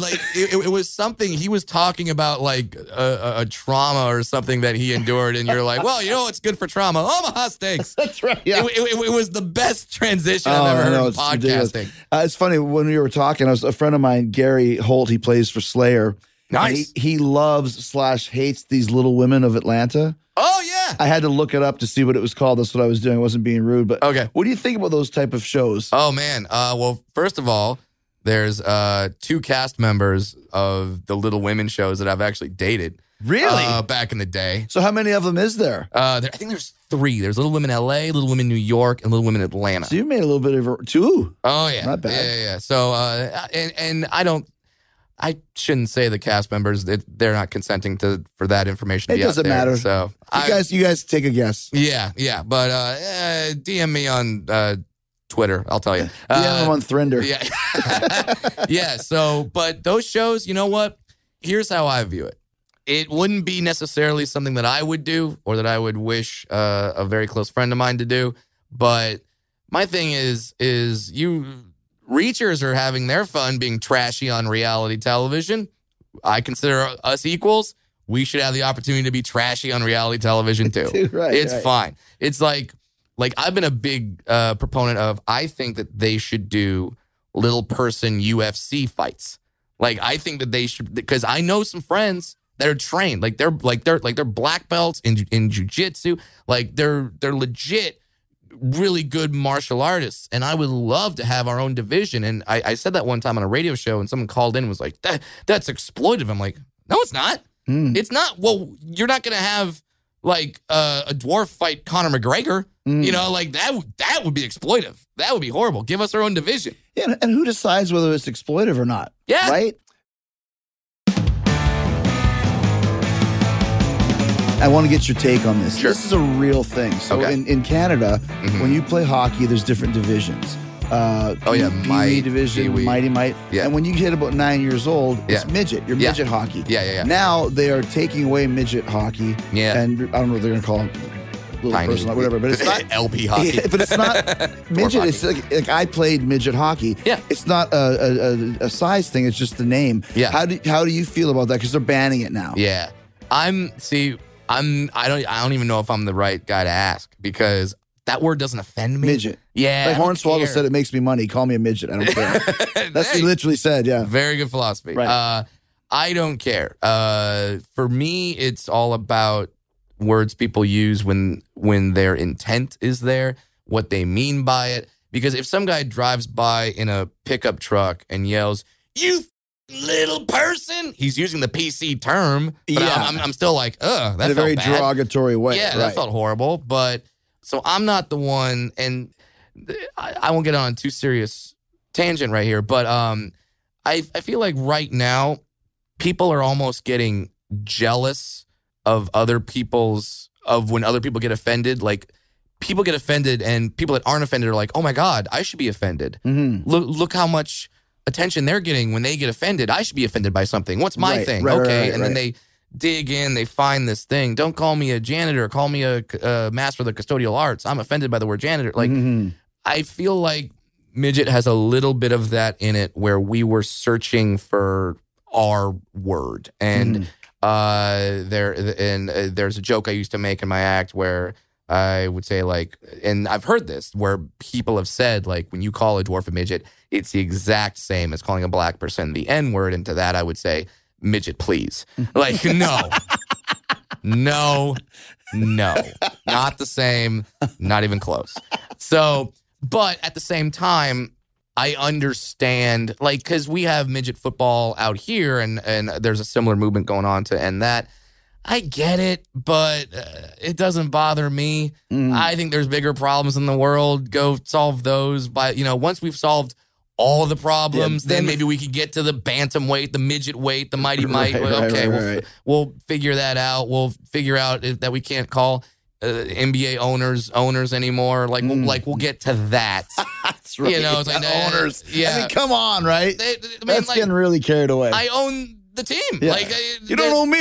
like it, it was something he was talking about, like a, a, a trauma or something that he endured, and you're like, well, you know what's good for trauma? Omaha steaks. That's right. Yeah. It, it, it was the best transition Oh, I've ever I heard know, in it's ridiculous. podcasting. Uh, it's funny when we were talking. I was a friend of mine, Gary Holt. He plays for Slayer. Nice. He, he loves slash hates these Little Women of Atlanta. Oh yeah. I had to look it up to see what it was called. That's what I was doing. I wasn't being rude, but Okay. What do you think about those type of shows? Oh man. Uh, well, first of all, there's uh, two cast members of the Little Women shows that I've actually dated. Really? Uh, back in the day. So how many of them is there? Uh, there, I think there's three. There's Little Women L A, Little Women New York, and Little Women Atlanta. So you made a little bit of a, two. Oh yeah, Not bad. Yeah, yeah, yeah. So uh, and and I don't, I shouldn't say the cast members. They, they're not consenting to for that information. To It be out doesn't there. matter. So You I, guys, you guys take a guess. yeah, yeah. But uh, eh, D M me on uh, Twitter. I'll tell you. D M them Uh, on Thrinder. yeah, yeah. So, but those shows, you know what? Here's how I view it. It wouldn't be necessarily something that I would do or that I would wish uh, a very close friend of mine to do. But my thing is, is you reachers are having their fun being trashy on reality television. I consider us equals. We should have the opportunity to be trashy on reality television too. Dude, right, it's right. fine. It's like, like I've been a big uh, proponent of. I think that they should do little person U F C fights. Like I think that they should, because I know some friends that are trained, like they're like they're like they're black belts in in jujitsu, like they're they're legit, really good martial artists, and I would love to have our own division. And I, I said that one time on a radio show, and someone called in and was like, "That that's exploitive." I'm like, "No, it's not. Mm. It's not." Well, you're not gonna have like uh, a dwarf fight Conor McGregor. Mm. You know, like that. would- That would be exploitive. That would be horrible. Give us our own division. Yeah, and who decides whether it's exploitive or not? Yeah. Right? I want to get your take on this. Sure. This is a real thing. So Okay. in, in Canada, Mhm. when you play hockey, there's different divisions. Uh, Oh, yeah, Pee- Might, Pee-wee division, Pee-wee. Mighty Might. Yeah. And when you hit about nine years old, it's Yeah. midget. You're Yeah. midget hockey. Yeah, yeah, yeah. Now they are taking away midget hockey. Yeah. And I don't know what they're going to call it. Little Tiny. person, whatever. But it's not. L P hockey. Yeah, but it's not midget. hockey. It's like, like I played midget hockey. Yeah. It's not a, a, a size thing. It's just the name. Yeah. How do how do you feel about that? Because they're banning it now. Yeah. I'm see, I'm I don't I don't even know if I'm the right guy to ask because that word doesn't offend me. Midget. Yeah. Like I don't Hornswoggle care. said, it makes me money. Call me a midget. I don't care. That's what Hey, he literally said. Yeah. very good philosophy. Right. Uh I don't care. Uh for me it's all about words people use when when their intent is there, what they mean by it. Because if some guy drives by in a pickup truck and yells, "You little person," he's using the P C term, but Yeah. I'm, I'm, I'm still like, ugh, that In a felt very bad. derogatory way. Yeah, right. that felt horrible. But so I'm not the one, and I, I won't get on a too serious tangent right here, but um, I I feel like right now people are almost getting jealous of other people's of when other people get offended. Like people get offended, and people that aren't offended are like, "Oh my God, I should be offended." Mhm. Look look how much attention they're getting when they get offended. I should be offended by something. What's my Right, thing? right, right, okay, right, and then right. they dig in, they find this thing. Don't call me a janitor. Call me a, a master of the custodial arts. I'm offended by the word janitor. Like Mhm. I feel like midget has a little bit of that in it, where we were searching for our word, and Mm-hmm. uh, there and uh, there's a joke I used to make in my act where I would say like, and I've heard this where people have said like, when you call a dwarf a midget, it's the exact same as calling a black person the N word, and to that I would say, midget, please. Like, no, no, no, not the same, not even close. So, but at the same time, I understand, like, because we have midget football out here, and and there's a similar movement going on to end that. I get it, but uh, it doesn't bother me. Mm. I think there's bigger problems in the world. Go solve those. By you know, once we've solved all the problems, Yeah, then, then- maybe we could get to the bantam weight, the midget weight, the mighty might. Right, Well, right, okay, right, we'll, right. we'll figure that out. We'll figure out if, that we can't call uh, N B A owners owners anymore. Like, we'll, Mm. like we'll get to that. That's right. You know, it's like, The uh, owners. yeah. I mean, come on, right? They, they- I mean, That's like, getting really carried away. I own the team. Yeah. Like, uh, you don't own me, motherfucker.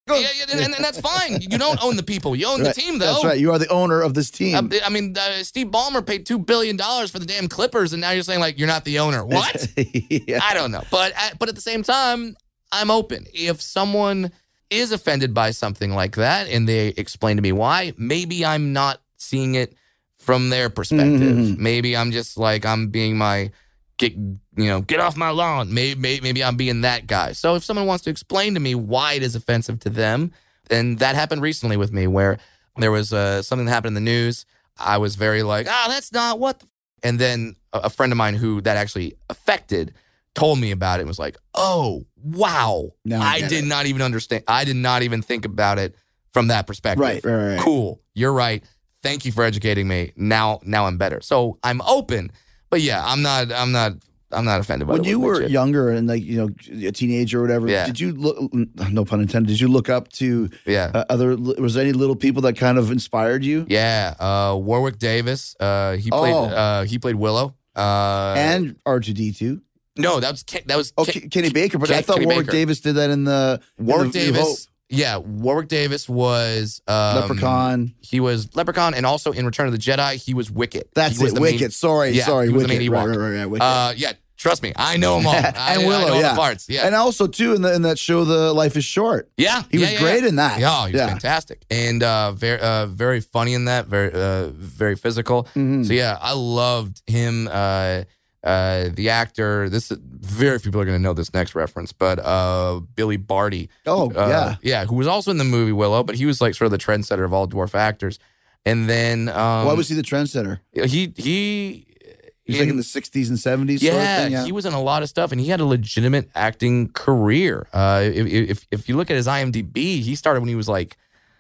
Yeah, yeah, and, and that's fine. You don't own the people. You own Right. the team, though. That's right. You are the owner of this team. Uh, I mean, uh, Steve Ballmer paid two billion dollars for the damn Clippers, and now you're saying, like, you're not the owner. What? Yeah. I don't know. But at, but at the same time, I'm open. If someone is offended by something like that and they explain to me why, maybe I'm not seeing it from their perspective. Mhm. Maybe I'm just like, I'm being my, get, you know, get off my lawn. Maybe, maybe, maybe I'm being that guy. So if someone wants to explain to me why it is offensive to them, and that happened recently with me where there was uh, something that happened in the news. I was very like, oh, that's not what the f-. And then a, a friend of mine who that actually affected told me about it and was like, oh, wow. Now I I get did it. not even understand. I did not even think about it from that perspective. Right, right, right. Cool. You're right. Thank you for educating me. Now, now I'm better. So I'm open. But yeah, I'm not, I'm not, I'm not offended by When the you word were shit. younger and like, you know, a teenager or whatever, Yeah. did you look, no pun intended, did you look up to Yeah. uh, other, was there any little people that kind of inspired you? Yeah. Uh, Warwick Davis. Uh, he played, Oh. uh, he played Willow. Uh, And R two D two. no, that was, Ken, that was Oh, Ken- K- Kenny Baker, but I Ken- thought Kenny Warwick Baker. Davis did that in the in Warwick the New Hope. Davis. Yeah, Warwick Davis was um, Leprechaun. He was Leprechaun, and also in Return of the Jedi, he was Wicket. That's he was it. the main- Wicket. sorry, Yeah, sorry. he was the Wicket. main right, Ewok. right, right, right. Wicket. Uh, yeah, trust me, I know them all. and I, Willow, I know yeah. the parts. Yeah, And also too in the in that show, The Life Is Short. yeah, He yeah, was yeah, great yeah. in that. Yeah, he was Yeah. fantastic, and uh, very, uh, very funny in that. Very, uh, very physical. Mhm. So yeah, I loved him. Uh, uh, the actor. This very few people are going to know this next reference, but uh, Billy Barty. Oh, Uh, yeah. yeah, who was also in the movie Willow, but he was like sort of the trendsetter of all dwarf actors. And then um, Why was he the trendsetter? he he He was like in the sixties and seventies. yeah, sort of thing? yeah. he was in a lot of stuff, and he had a legitimate acting career. Uh, if, if if you look at his I M D B, he started when he was like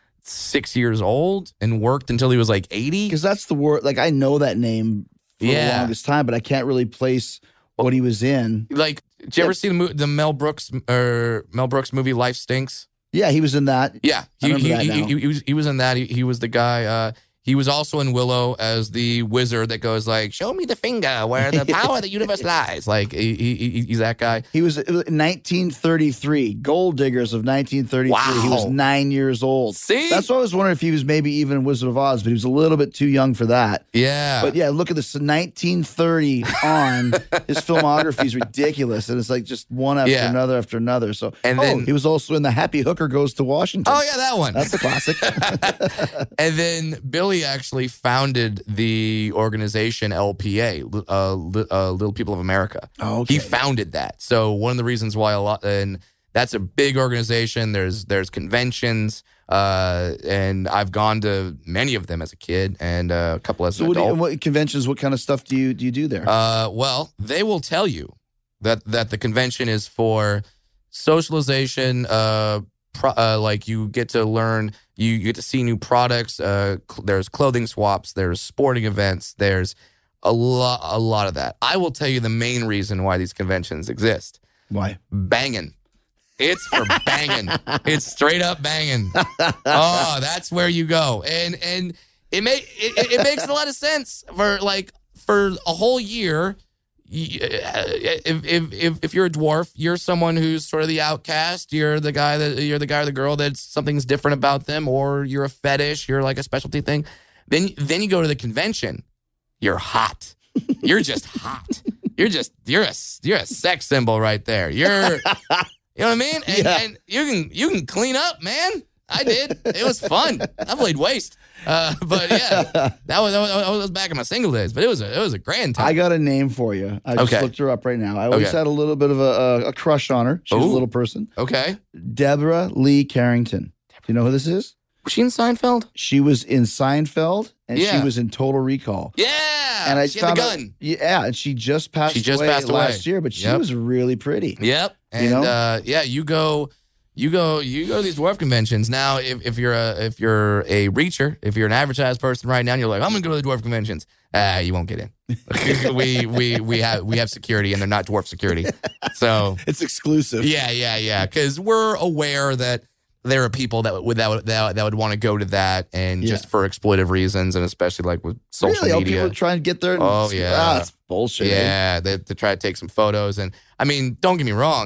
six years old and worked until he was like eighty. Because that's the word. Like I know that name for the Yeah. longest time, but I can't really place what he was in. Like, did you ever see the mo- the Mel Brooks or Mel Brooks movie Life Stinks? Yeah, he was in that. Yeah, I he remember he, that he, now. he, he was he was in that. He, he was the guy. Uh, he was also in Willow as the wizard that goes like, "Show me the finger where the power of the universe lies." Like he, he, he- he's that guy. He was in nineteen thirty-three, Gold Diggers of nineteen thirty-three. He was Wow. nine years old. See? That's why I was wondering if he was maybe even Wizard of Oz, but he was a little bit too young for that. Yeah, But yeah, look at this nineteen thirty on. His filmography is ridiculous, and it's like just one after Yeah. another after another. So, And oh, then- he was also in The Happy Hooker Goes to Washington. Oh yeah, that one. That's a classic. And then Billy actually founded the organization L P A, uh, Li- uh, Little People of America. Oh, okay. He founded that. So one of the reasons why a lot, and that's a big organization. There's there's conventions, uh, and I've gone to many of them as a kid and uh, a couple as So, an what, do you, adult. what conventions? What kind of stuff do you do you do there? Uh, well, they will tell you that that the convention is for socialization. Uh, pro, uh like you get to learn, you, you get to see new products. Uh, cl- there's clothing swaps. There's sporting events. There's a lot, a lot of that. I will tell you the main reason why these conventions exist: Why? banging. It's for banging. It's straight up banging. Oh, that's where you go, and and it may it, it- it makes a lot of sense for like for a whole year. y- If if if if you're a dwarf, you're someone who's sort of the outcast. You're the guy that you're the guy or the girl that something's different about them, or you're a fetish. You're like a specialty thing. Then then you go to the convention. You're hot. You're just hot. You're just you're a you're a sex symbol right there. You're you know what I mean? And, Yeah. and you can you can clean up, man. I did. It was fun. I played Waste, uh, but yeah, that was, that was that was back in my single days. But it was a it was a grand time. I got a name for you. I just Okay. looked her up right now. I always Okay. had a little bit of a, a, a crush on her. She was a Ooh. little person. Okay, Deborah Lee Carrington. Do you know who this is? was she in Seinfeld? She was in Seinfeld and Yeah. she was in Total Recall. Yeah, And I she had found the out- gun. yeah, and she just passed She just away passed away. last year, but she Yep. was really pretty. Yep, and You know? uh, yeah, you go. You go, you go to these dwarf conventions. Now, if, if you're a if you're a reacher, if you're an advertised person right now, and you're like, I'm gonna go to the dwarf conventions. Ah, you won't get in. we we we have we have security, and they're not dwarf security. So It's exclusive. yeah, yeah, yeah. Because we're aware that there are people that would that would that, that would want to go to that, and Yeah. just for exploitive reasons, and especially like with social really? Oh, media. people try and get there. And, Oh, yeah. Ah, it's bullshit. eh? Yeah, they, they try to take some photos, and I mean, don't get me wrong.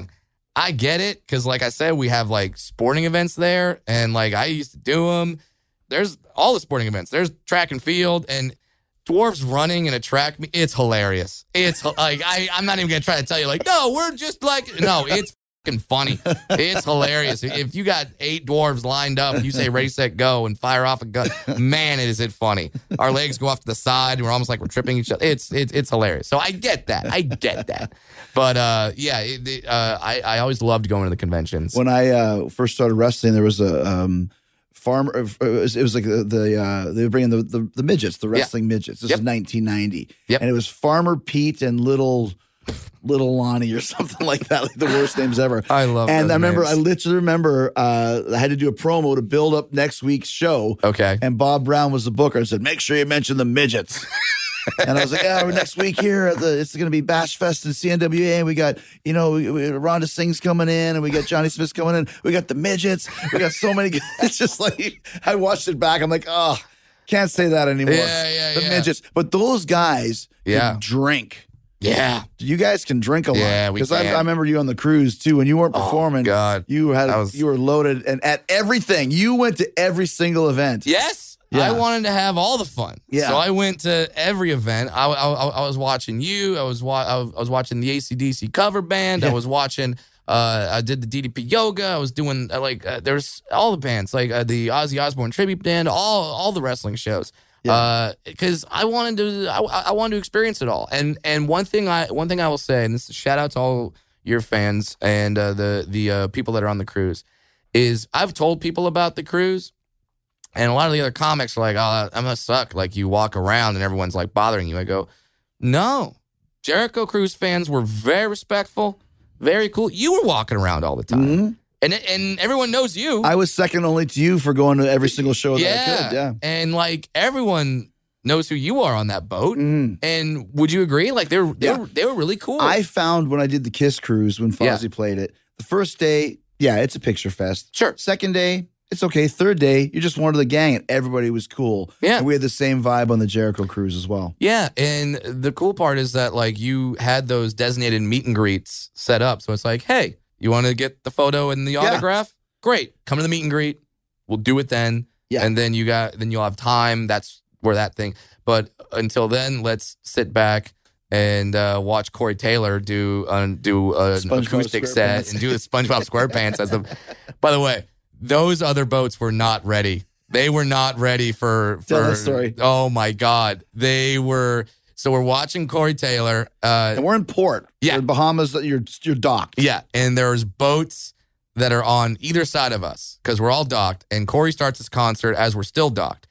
I get it because, like I said, we have like sporting events there, and like I used to do them. There's all the sporting events. There's track and field, and dwarves running in a track. It's hilarious. It's like I, I'm not even gonna try to tell you like, no, we're just like, no, it's fucking funny. It's hilarious. If you got eight dwarves lined up, you say ready, set, go, and fire off a gun. Man, is it funny. Our legs go off to the side. We're almost like we're tripping each other. It's it's it's hilarious. So I get that. I get that. But uh, yeah, it, it, uh, I I always loved going to the conventions. When I uh, first started wrestling, there was a um, farmer. It was, it was like the, the uh, they were bringing the, the the midgets, the wrestling yeah. midgets. This yep. is nineteen ninety, yep. and it was Farmer Pete and Little. Little Lonnie or something like that, like the worst names ever. I love And those I remember, names. I literally remember uh, I had to do a promo to build up next week's show. Okay. And Bob Brown was the booker and said, make sure you mention the midgets. And I was like, yeah, next week here, at the, it's going to be Bash Fest and C N W A. And we got, you know, we, we, Rhonda Singh's coming in and we got Johnny Smith's coming in. We got the midgets. We got so many. It's just like, I watched it back. I'm like, oh, can't say that anymore. Yeah, yeah, the yeah. midgets. But those guys Yeah. can drink. Yeah. You guys can drink a lot. Yeah, we Because I, can. I remember you on the cruise too. When you weren't performing, Oh, God. you had That was- you were loaded and at everything. You went to every single event. Yes. Yeah. I wanted to have all the fun. Yeah. So I went to every event. I, I, I was watching you. I was, wa- I was I was watching the A C D C cover band. Yeah. I was watching, uh, I did the D D P yoga. I was doing uh, like, uh, there's all the bands, like uh, the Ozzy Osbourne tribute band, all, all the wrestling shows. Yeah. Because I wanted to, I, I wanted to experience it all. And and one thing I one thing I will say, and this is a shout out to all your fans and uh, the the uh, people that are on the cruise, is I've told people about the cruise, and a lot of the other comics are like, "Oh, that must suck." Like you walk around and everyone's like bothering you. I go, "No, Jericho Cruise fans were very respectful, very cool. You were walking around all the time." Mhm. And and everyone knows you. I was second only to you for going to every single show that yeah. I could. Yeah. And like everyone knows who you are on that boat. Mhm. And would you agree? Like they're they Yeah. were they were really cool. I found when I did the Kiss cruise when Yeah. Fozzy played it, the first day, yeah, it's a picture fest. Sure. Second day, it's okay. Third day, you're just one of the gang and everybody was cool. Yeah. And we had the same vibe on the Jericho cruise as well. Yeah, and the cool part is that like you had those designated meet and greets set up. So it's like, hey, you want to get the photo and the autograph? Great. Come to the meet and greet. We'll do it then. Yeah. And then you got then you'll have time. That's where that thing. But until then, let's sit back and uh, watch Corey Taylor do uh, do an SpongeBob acoustic set SquarePants. and do the SpongeBob SquarePants as the. By the way, those other boats were not ready. They were not ready for. for Tell the story. Oh my God, they were. So we're watching Corey Taylor. Uh, And we're in port. Yeah. We're in Bahamas, you're, you're docked. yeah, and there's boats that are on either side of us because we're all docked. And Corey starts his concert as we're still docked.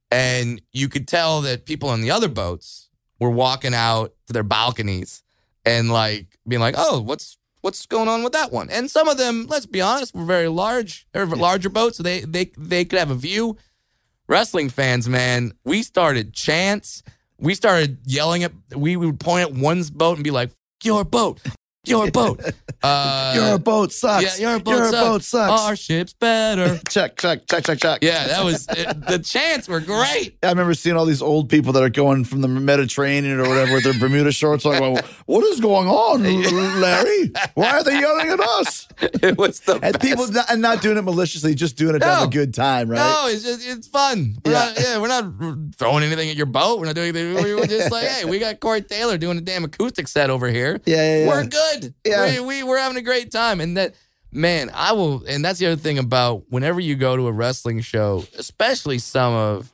And you could tell that people on the other boats were walking out to their balconies and like being like, oh, what's what's going on with that one? And some of them, let's be honest, were very large. They're larger boats, so they they they could have a view. Wrestling fans, man, we started chants. We started yelling at, we would point at one's boat and be like, your boat, your boat. Uh, Your boat sucks. Yeah, your boat Your sucks. boat sucks. Our ship's better. Check, check, check, check, check. Yeah, that was, it, the chants were great. I remember seeing all these old people that are going from the Mediterranean or whatever with their Bermuda shorts on. Going, what is going on, Larry? Why are they yelling at us? It was the And best. people not, and not doing it maliciously, just doing it to have No. a good time, right? No, it's just, it's fun. We're Yeah. not, yeah, we're not throwing anything at your boat. We're not doing anything. We were just like, hey, we got Corey Taylor doing a damn acoustic set over here. Yeah, yeah, yeah. We're good. Yeah. We, we, we're having a great time. And that, man, I will, and that's the other thing about whenever you go to a wrestling show, especially some of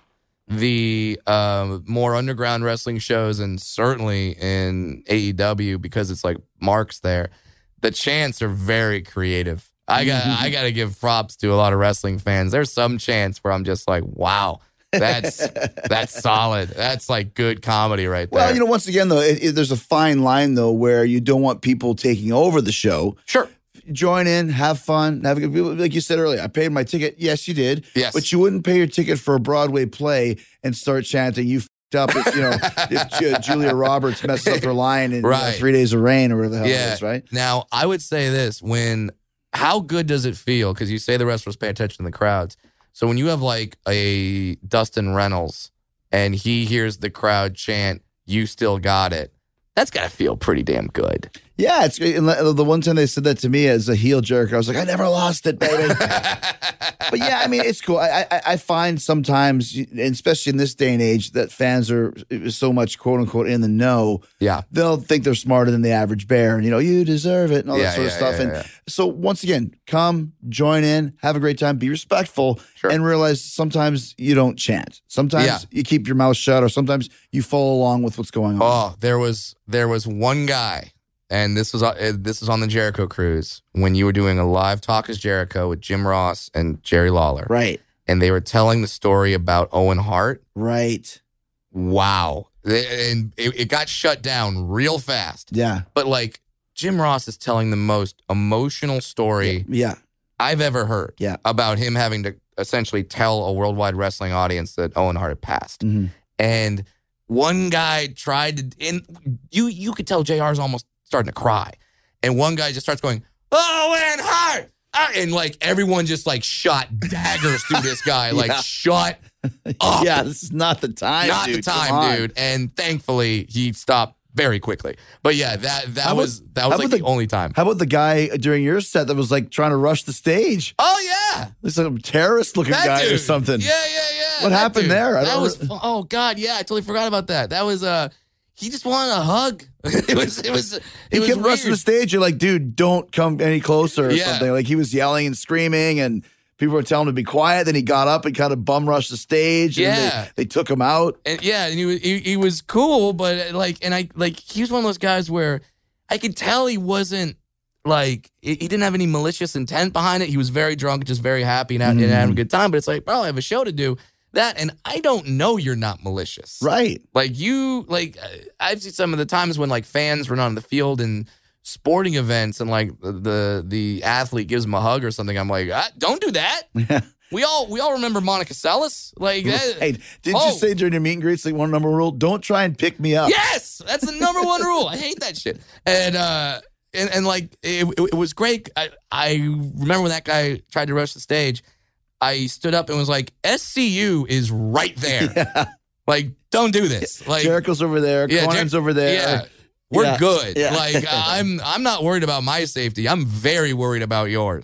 the um, more underground wrestling shows, and certainly in A E W, because it's like Mark's there, the chants are very creative. I got I got to give props to a lot of wrestling fans. There's some chants where I'm just like, wow, that's that's solid. That's like good comedy right there. Well, you know, once again, though, it, it, there's a fine line, though, where you don't want people taking over the show. Sure. Join in, have fun, have a good. Like you said earlier, I paid my ticket. Yes, you did. Yes. But you wouldn't pay your ticket for a Broadway play and start chanting, "You f***ed up." If you know, if Ju- Julia Roberts messes up her line in you know, Right. Three Days of Rain or whatever the hell Yeah. it is, right? Now, I would say this: when how good does it feel? Because you say the wrestlers pay attention to the crowds. So when you have like a Dustin Reynolds and he hears the crowd chant, "You still got it," that's got to feel pretty damn good. Yeah, it's the one time they said that to me as a heel jerk, I was like, I never lost it, baby. But yeah, I mean, it's cool. I, I I find sometimes, especially in this day and age, that fans are so much quote unquote in the know. Yeah, they'll think they're smarter than the average bear, and you know, you deserve it, and all yeah, that sort yeah, of stuff. yeah, and yeah. so, once again, come join in, have a great time, be respectful, Sure. and realize sometimes you don't chant. Sometimes Yeah. you keep your mouth shut, or sometimes you follow along with what's going on. Oh, there was there was one guy, and this was uh, this was on the Jericho cruise when you were doing a live Talk is Jericho with Jim Ross and Jerry Lawler, Right, and they were telling the story about Owen Hart. right, Wow, and it, it got shut down real fast. yeah, But like Jim Ross is telling the most emotional story yeah, I've ever heard. Yeah. About him having to essentially tell a worldwide wrestling audience that Owen Hart had passed. Mhm. And one guy tried to, and you you could tell J R's almost starting to cry. And one guy just starts going, Owen Hart! Ah, and like everyone just like shot daggers through this guy. Like, Yeah. shut up. yeah. This is not the time, Not dude. the Come time, on. dude. And thankfully, he stopped very quickly. But yeah, that that How about- was that how was like about the, the- only time. How about the guy during your set that was like trying to rush the stage? Oh yeah, This some terrorist looking that guy dude. or something. Yeah, yeah, yeah. What that happened dude. there? I That don't was re- oh god, yeah. I totally forgot about that. That was uh, he just wanted a hug. it was it was it He was kept rushing the weird. stage. You're like, dude, don't come any closer or Yeah. something. Like he was yelling and screaming, and people were telling him to be quiet. Then he got up and kind of bum rushed the stage. And Yeah. they, they took him out. And yeah, and he was he, he was cool, but like, and I like he was one of those guys where I could tell he wasn't like he he didn't have any malicious intent behind it. He was very drunk, just very happy and, out, and having a good time. But it's like, bro, I have a show to do. That and I don't know you're not malicious, Right. Like you, like uh, I've seen some of the times when like fans run on the field and sporting events, and like the the, the athlete gives him a hug or something. I'm like, ah, don't do that. Yeah. We all we all remember Monica Seles, like that. Hey, did Oh. you say during your meet and greets, like one number rule? Don't try and pick me up. Yes, that's the number one rule. I hate that shit. And uh, and, and like it, it, it was great. I I remember when that guy tried to rush the stage. I stood up and was like, S C U is right there. Yeah. Like, don't do this. Like, Jericho's over there. yeah, Conan's Jer- over there. Yeah, we're Yeah. good. Yeah. Like, I'm I'm not worried about my safety. I'm very worried about yours.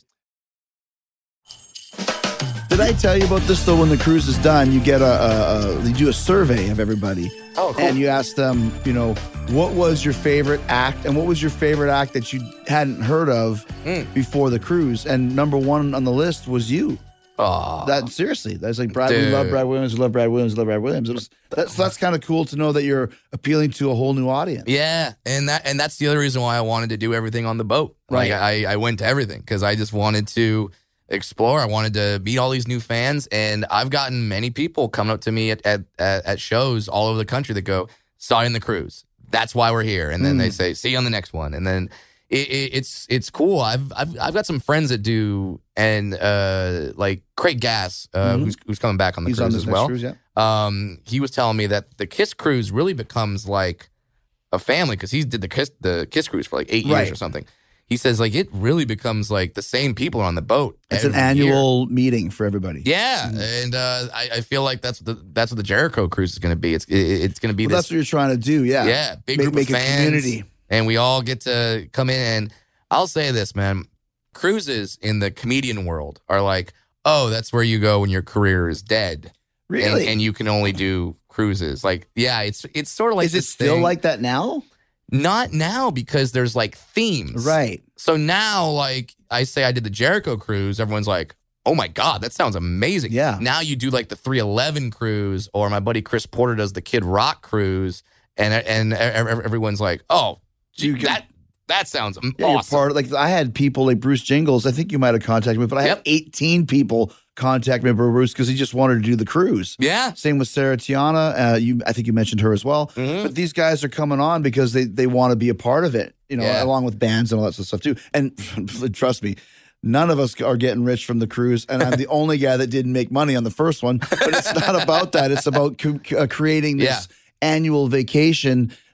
Did I tell you about this though? When the cruise is done, you get a, a, a you do a survey of everybody, Oh, cool. and you ask them, you know, what was your favorite act, and what was your favorite act that you hadn't heard of Mm. before the cruise, and number one on the list was you. Aw. That seriously, that's like Brad. We Dude. love Brad Williams. We love Brad Williams. We love Brad Williams. It was, that's that's kind of cool to know that you're appealing to a whole new audience. Yeah, and that and that's the other reason why I wanted to do everything on the boat. Like Right. I, I went to everything because I just wanted to explore. I wanted to meet all these new fans, and I've gotten many people coming up to me at at, at, at shows all over the country that go, "Saw you in the cruise. That's why we're here." And then they say, "See you on the next one." And then it, it, it's it's cool. I've I've I've got some friends that do, and uh, like Craig Gass, uh, Mhm. who's who's coming back on the He's cruise on this as next well. cruise, yeah. Um, he was telling me that the Kiss cruise really becomes like a family because he did the Kiss the Kiss cruise for like eight years Right. or something. He says like it really becomes like the same people on the boat. It's an every year. annual meeting for everybody. Yeah, and uh, I, I feel like that's what the that's what the Jericho cruise is going to be. It's it, it's going to be Well, this that's what you're trying to do. Yeah. yeah big Make- group make of a fans, community. and we all get to come in. And I'll say this, man, cruises in the comedian world are like, oh, that's where you go when your career is dead. Really? And, and you can only do cruises. Like, yeah, it's it's sort of like Is it this still thing. like that now? Not now because there's like themes. Right. So now, like I say, I did the Jericho cruise. Everyone's like, "Oh my god, that sounds amazing!" Yeah. Now you do like the three eleven cruise, or my buddy Chris Porter does the Kid Rock cruise, and and everyone's like, "Oh, gee, You can- that that sounds Yeah, awesome." you're part. Like I had people like Bruce Jingles. I think you might have contacted me, but I had Yep. eighteen people contact me about Bruce because he just wanted to do the cruise. Yeah. Same with Sarah Tiana. Uh, you, I think you mentioned her as well. Mhm. But these guys are coming on because they they want to be a part of it. You know, Yeah. along with bands and all that sort of stuff too. And trust me. None of us are getting rich from the cruise, and I'm the only guy that didn't make money on the first one. But it's not about that. It's about co- uh, creating this Yeah. annual vacation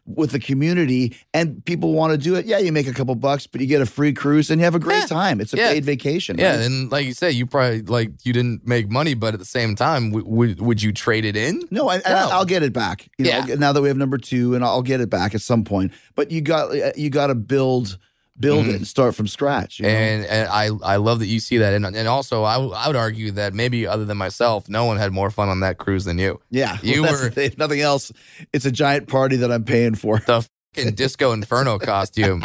with the community and people want to do it. Yeah, you make a couple bucks, but you get a free cruise and you have a great Yeah. time. It's a Yeah. paid vacation. Yeah, right? and like you said, you probably like you didn't make money, but at the same time, w- would would you trade it in? No, I, No. I, will get it back. You know, Yeah. I'll get- now that we have number two, and I'll get it back at some point. But you got you got to build build Mhm. it and start from scratch. You know? And, and I I love that you see that, and and also I, w- I would argue that maybe other than myself, no one had more fun on that cruise than you. yeah, you well, that's were- the thing. Nothing else. It's a giant party that I'm paying for. The fucking Disco Inferno costume.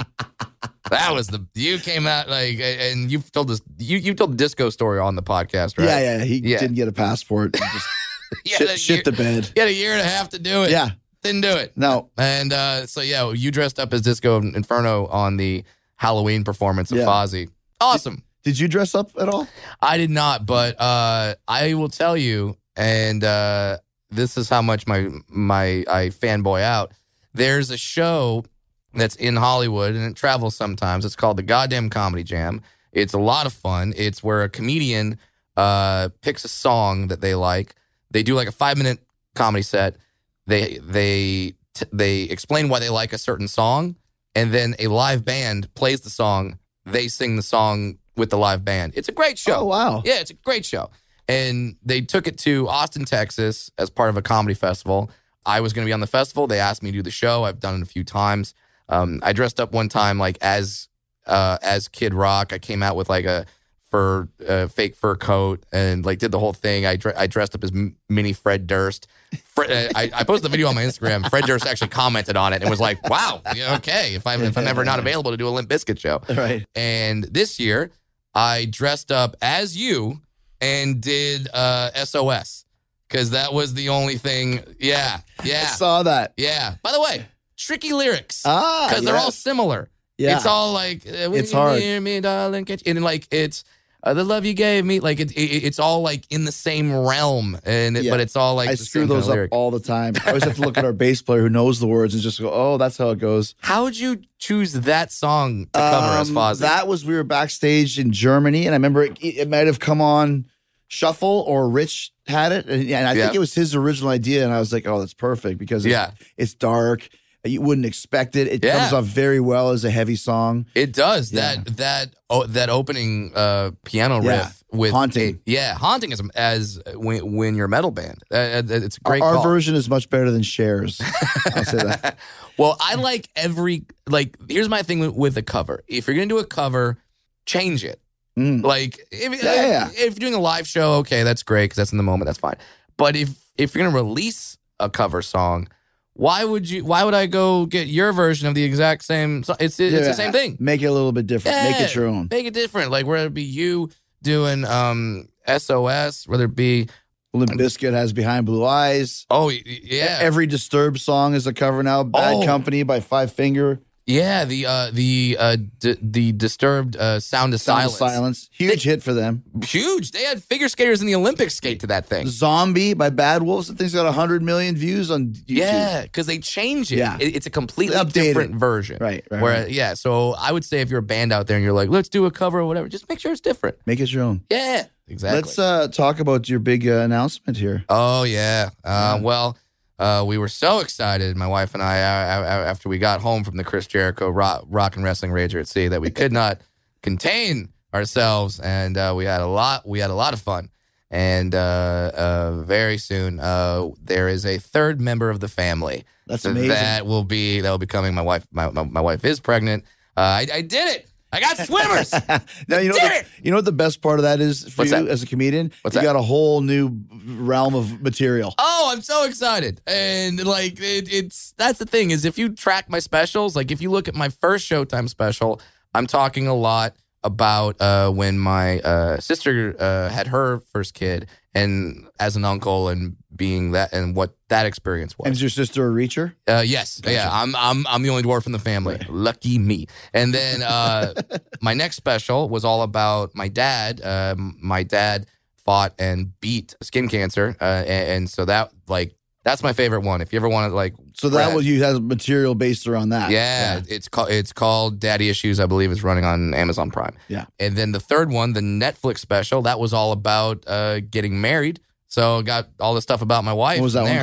That was the you came out like, and you told this you you told the disco story on the podcast, right? Yeah, yeah. He Yeah. didn't get a passport. He just You had shit, a shit year- the bed. You had a year and a half to do it. Yeah. Didn't do it. No. And uh, so, yeah, you dressed up as Disco Inferno on the Halloween performance of Yeah. Fozzy. Awesome. Did you dress up at all? I did not, but uh, I will tell you, and uh, this is how much my my I fanboy out. There's a show that's in Hollywood, and it travels sometimes. It's called the Goddamn Comedy Jam. It's a lot of fun. It's where a comedian uh, picks a song that they like. They do like a five minute comedy set. They they t- they explain why they like a certain song, and then a live band plays the song. They sing the song with the live band. It's a great show. Oh, wow. Yeah, it's a great show. And they took it to Austin, Texas as part of a comedy festival. I was going to be on the festival. They asked me to do the show. I've done it a few times. Um, I dressed up one time like as uh, as Kid Rock. I came out with like a fur uh, fake fur coat and like did the whole thing. I dre- I dressed up as m- mini Fred Durst. Fred, uh, I, I posted the video on my Instagram. Fred Durst actually commented on it and was like, "Wow, yeah, okay. If I'm if I'm ever not available to do a Limp Bizkit show." Right. And this year, I dressed up as you and did uh, S O S because that was the only thing. Yeah, I yeah, saw that. yeah. By the way, tricky lyrics Ah, because they're yes. all similar. Yeah. It's all like, uh, will It's you hard. hear me, darling? Can't you-" And like it's uh, the love you gave me. Like it, it, it's all like in the same realm, and it, Yeah. but it's all like I the screw same kind those of up lyric. all the time. I always have to look at our bass player who knows the words and just go, "Oh, that's how it goes." How would you choose that song to cover as Um, Fozzy? That was we were backstage in Germany, and I remember it, it might have come on Shuffle or Rich had it, and, and I Yeah. think it was his original idea. And I was like, "Oh, that's perfect because it's, Yeah. it's dark. You wouldn't expect it. It Yeah. comes off very well as a heavy song. It does Yeah. that that oh, that opening uh, piano Yeah. riff with Haunting. yeah, haunting as as when, when you're a metal band. Uh, uh, it's a Our, great our call. version is much better than Cher's. I'll say that. Well, I like every like. Here's my thing with, with a cover. If you're gonna do a cover, change it. Mm. Like if, Yeah, yeah. if you're doing a live show, okay, that's great because that's in the moment. That's fine. But if if you're gonna release a cover song, why would you? Why would I go get your version of the exact same? song? It's it's Yeah. the same thing. Make it a little bit different. Make Yeah, it your own. Make it different. Like whether it be you doing um S O S, whether it be Limp Bizkit has Behind Blue Eyes. oh y- yeah, Every Disturbed song is a cover now. Bad Oh. Company by Five Finger. yeah the uh the uh d- the Disturbed uh, Sound of Sound of Silence. Silence. Huge hit for them. Huge. They had figure skaters in the Olympics skate to that thing. Zombie by Bad Wolves. That thing's got one hundred million views on YouTube. Yeah, because they change it. Yeah. It- It's a completely Updated. different version. Right, right, Where right. yeah, so I would say if you're a band out there and you're like, let's do a cover or whatever, just make sure it's different. Make it your own. Yeah, exactly. Let's uh, talk about your big uh, announcement here. Oh yeah. Uh, well, uh, we were so excited, my wife and I, uh, uh, after we got home from the Chris Jericho rock, rock and wrestling Rager at Sea, that we could not contain ourselves, and uh, we had a lot. We had a lot of fun, and uh, uh, very soon uh, there is a third member of the family. That's So amazing. That will be that will be coming. My wife, my my, my wife is pregnant. Uh, I, I did it. I got swimmers. Now you know did the, it! you know what the best part of that is for What's you that? as a comedian. What's you that? got a whole new realm of material. Oh, I'm so excited. And like it, it's that's the thing is if you track my specials, like if you look at my first Showtime special, I'm talking a lot about uh, when my uh, sister uh, had her first kid and as an uncle and being that and what that experience was. And is your sister a reacher? Uh, yes, yeah, I'm I'm I'm the only dwarf in the family. Lucky me. And then uh, my next special was all about my dad. Um, my dad fought and beat skin cancer, uh, and, and so that like that's my favorite one. If you ever want to like, So that Brad. was you had material based around that. yeah, it's called it's called Daddy Issues. I believe is running on Amazon Prime. Yeah. And then the third one, the Netflix special, that was all about uh, getting married. So got all the stuff about my wife. What was that in one there. called?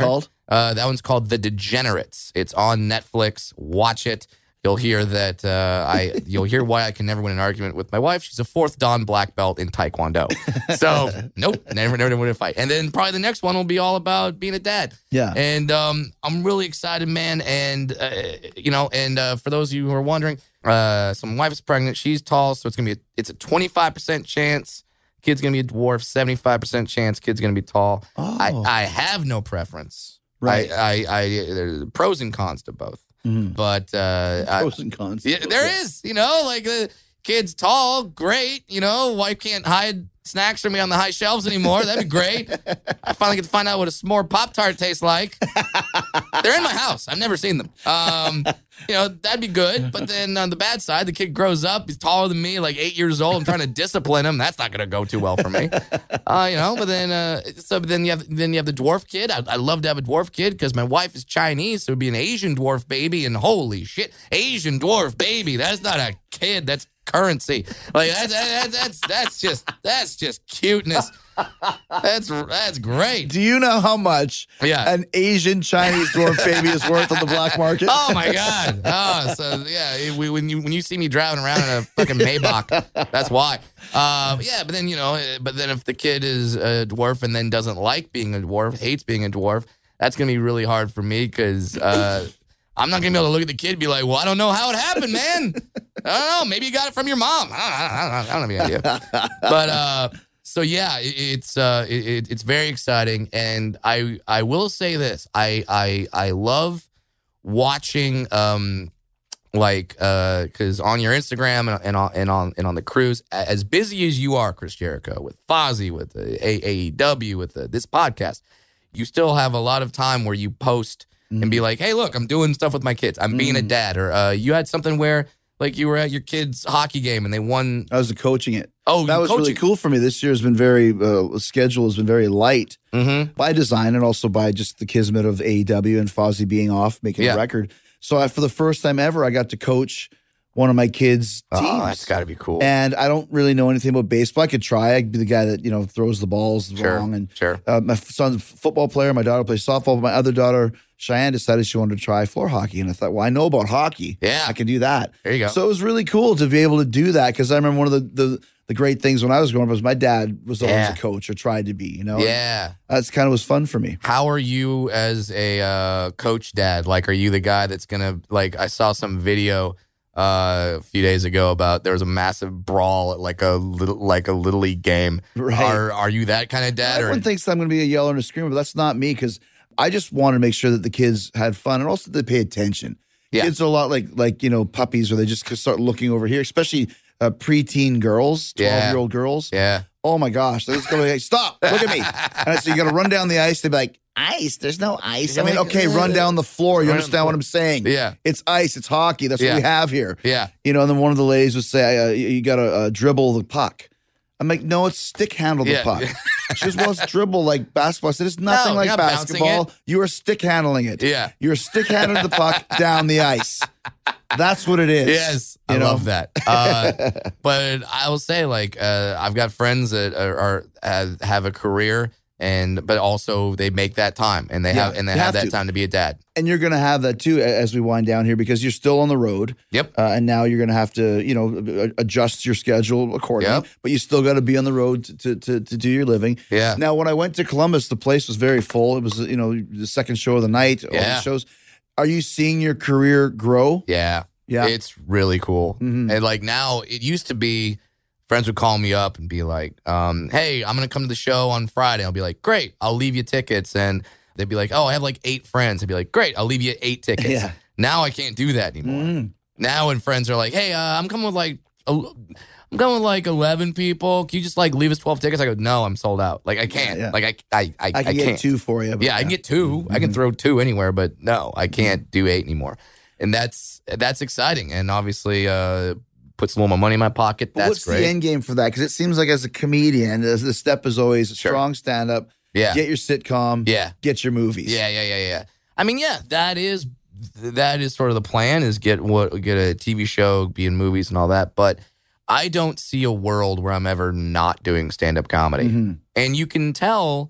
Uh, that one's called The Degenerates. It's on Netflix. Watch it. You'll hear that uh, I. You'll hear why I can never win an argument with my wife. She's a fourth Dan black belt in Taekwondo. So nope, never, never win a fight. And then probably the next one will be all about being a dad. Yeah. And um, I'm really excited, man. And uh, you know, and uh, for those of you who are wondering, uh, so my wife is pregnant. She's tall, so it's gonna be. A, it's a twenty-five percent chance kid's gonna be a dwarf. seventy-five percent chance kid's gonna be tall. Oh. I, I have no preference. Right. I, I, I there's pros and cons to both. Mm-hmm. But uh, Pros I, and cons. yeah, there is, you know, like the kid's tall, great. You know, wife can't hide snacks from me on the high shelves anymore. That'd be great. I finally get to find out what a s'more Pop-Tart tastes like. They're in my house. I've never seen them. Um, you know, that'd be good. But then on the bad side, the kid grows up. He's taller than me, like eight years old. I'm trying to discipline him. That's not going to go too well for me. Uh, you know, but then uh, so then you have then you have the dwarf kid. I, I love to have a dwarf kid because my wife is Chinese, so it'd be an Asian dwarf baby. And holy shit, Asian dwarf baby. That's not a kid. That's currency. Like that's that's that's that's just that's just cuteness. That's that's great. Do you know how much Yeah. an Asian Chinese dwarf baby is worth on the black market? Oh my god! Oh, so yeah, we, when you when you see me driving around in a fucking Maybach, that's why. Uh, yeah, but then you know, but then if the kid is a dwarf and then doesn't like being a dwarf, hates being a dwarf, that's gonna be really hard for me because uh, I'm not gonna be able to look at the kid and be like, "Well, I don't know how it happened, man. I don't know. Maybe you got it from your mom. I don't, I don't, I don't have any idea." But uh, so yeah, it, it's uh, it, it's very exciting, and I I will say this: I I I love watching um like uh because on your Instagram and, and on and on and on the cruise, as busy as you are, Chris Jericho, with Fozzy, with the A E W, with the, this podcast, you still have a lot of time where you post mm. and be like, hey, look, I'm doing stuff with my kids. I'm mm. being a dad. Or uh, you had something where like you were at your kid's hockey game and they won. I was coaching it. Oh, that was really cool for me. This year has been very, uh, schedule has been very light mm-hmm. by design and also by just the kismet of A E W and Fozzy being off, making yeah. a record. So I, for the first time ever, I got to coach one of my kids' teams. Oh, that's got to be cool. And I don't really know anything about baseball. I could try. I'd be the guy that, you know, throws the balls sure, wrong. And sure. Uh, my son's a football player. My daughter plays softball. But my other daughter, Cheyenne, decided she wanted to try floor hockey. And I thought, well, I know about hockey. Yeah. I can do that. There you go. So it was really cool to be able to do that because I remember one of the, the, the great things when I was growing up was my dad was always yeah. a coach or tried to be, you know? Yeah. That's kind of was fun for me. How are you as a uh, coach dad? Like, are you the guy that's going to, like, I saw some video uh, a few days ago about there was a massive brawl at like a little, like a little league game. Right. Are, are you that kind of dad? Everyone or? thinks I'm going to be a yeller and a screamer, but that's not me because I just want to make sure that the kids had fun and also they pay attention. Yeah. Kids are a lot like, like, you know, puppies where they just start looking over here, especially uh, preteen girls, twelve-year-old yeah. girls. Yeah. Oh, my gosh. They just go, hey, stop, look at me. And I say, you got to run down the ice. They'd be like, ice? There's no ice. I mean, okay, run down the floor. You understand what I'm saying? Yeah. It's ice. It's hockey. That's yeah. what we have here. Yeah. You know, and then one of the ladies would say, uh, you got to uh, dribble the puck. I'm like, no, it's stick handle the yeah. puck. She just wants to dribble like basketball. I said, it's nothing No, like you're not bouncing basketball. it. You are stick handling it. Yeah. You're stick handling the puck down the ice. That's what it is. Yes, you I know? love that. Uh, but I will say, like, uh, I've got friends that are, are have, have a career, and but also they make that time, and they Yeah, have and they you have, have that to. time to be a dad. And you're going to have that too as we wind down here because you're still on the road. Yep. Uh, and now you're going to have to, you know, adjust your schedule accordingly. Yep. But you still got to be on the road to, to, to, to do your living. Yeah. Now, when I went to Columbus, the place was very full. It was, you know, the second show of the night, all Yeah. the shows. Are you seeing your career grow? Yeah. Yeah. It's really cool. Mhm. And like now, it used to be friends would call me up and be like, um, hey, I'm going to come to the show on Friday. I'll be like, great, I'll leave you tickets. And they'd be like, oh, I have like eight friends. I'd be like, great, I'll leave you eight tickets. Yeah. Now I can't do that anymore. Mm. Now when friends are like, hey, uh, I'm coming with like, a, I'm coming with like eleven people. Can you just like leave us twelve tickets? I go, no, I'm sold out. Like I can't. Yeah, yeah. Like I, I, I, I can I get can't. two for you. but Yeah, I can get 2 I can throw two anywhere, but no, I can't do eight anymore. And that's that's exciting, and obviously uh, puts a little more money in my pocket. But That's what's great. the end game for that? Because it seems like as a comedian, as the step is always a Sure. strong stand-up, Yeah, get your sitcom, yeah, get your movies. yeah, yeah, yeah, yeah. I mean, yeah, that is that is sort of the plan: is get what get a T V show, be in movies, and all that. But I don't see a world where I'm ever not doing stand-up comedy, Mhm. and you can tell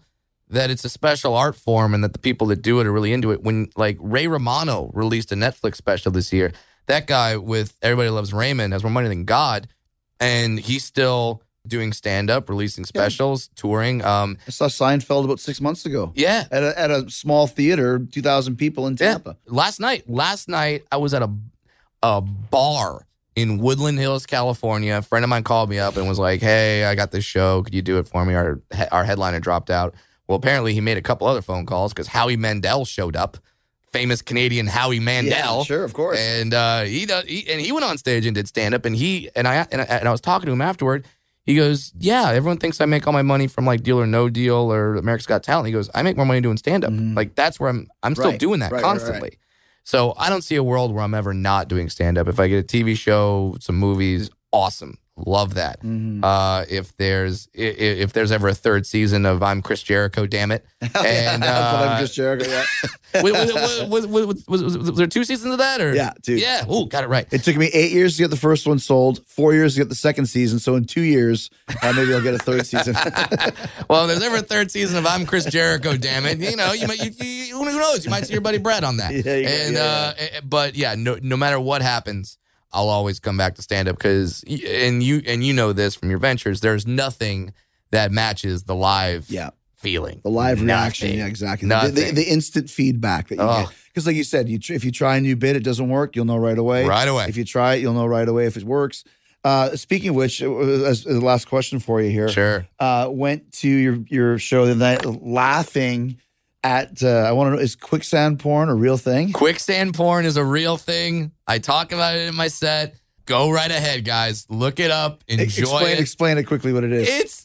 that it's a special art form and that the people that do it are really into it. When like Ray Romano released a Netflix special this year, that guy with Everybody Loves Raymond has more money than God, and he's still doing stand-up, releasing specials, yeah. touring. Um, I saw Seinfeld about six months ago. Yeah. At a, at a small theater, two thousand people in Tampa. Yeah. Last night, last night I was at a, a bar in Woodland Hills, California. A friend of mine called me up and was like, hey, I got this show. Could you do it for me? Our, our headliner dropped out. Well, apparently he made a couple other phone calls because Howie Mandel showed up. Famous Canadian Howie Mandel. Yeah, sure, of course. And uh, he, does, he and he went on stage and did stand-up. And he and I, and I and I was talking to him afterward. He goes, yeah, everyone thinks I make all my money from like Deal or No Deal or America's Got Talent. He goes, I make more money doing stand-up. Mm. Like that's where I'm I'm still right, doing that right, constantly. Right, right. So I don't see a world where I'm ever not doing stand-up. If I get a T V show, some movies, awesome. Love that. Mm-hmm. Uh, if there's if, if there's ever a third season of I'm Chris Jericho, damn it. And uh, but I'm Chris Jericho, yeah. was, was, was, was, was, was there two seasons of that? Or? Yeah, two. Yeah, ooh, got it right. It took me eight years to get the first one sold, four years to get the second season. So in two years, uh, maybe I'll get a third season. Well, if there's ever a third season of I'm Chris Jericho, damn it. You know, you might, you, you, who knows? You might see your buddy Brad on that. Yeah, and yeah, uh, yeah. But yeah, no, no matter what happens, I'll always come back to stand up because, and you and you know this from your ventures, there's nothing that matches the live yeah. feeling. The live Nothing. reaction, yeah, exactly. Nothing. The, the, the instant feedback that you oh. get. Because like you said, you tr- if you try a new bit, it doesn't work, you'll know right away. Right away. If you try it, you'll know right away if it works. Uh, speaking of which, as, as the last question for you here. Sure. Uh, went to your, your show the other night laughing at, uh, I want to know, is quicksand porn a real thing? Quicksand porn is a real thing. I talk about it in my set. Go right ahead, guys. Look it up. Enjoy explain, it. Explain it quickly what it is. It's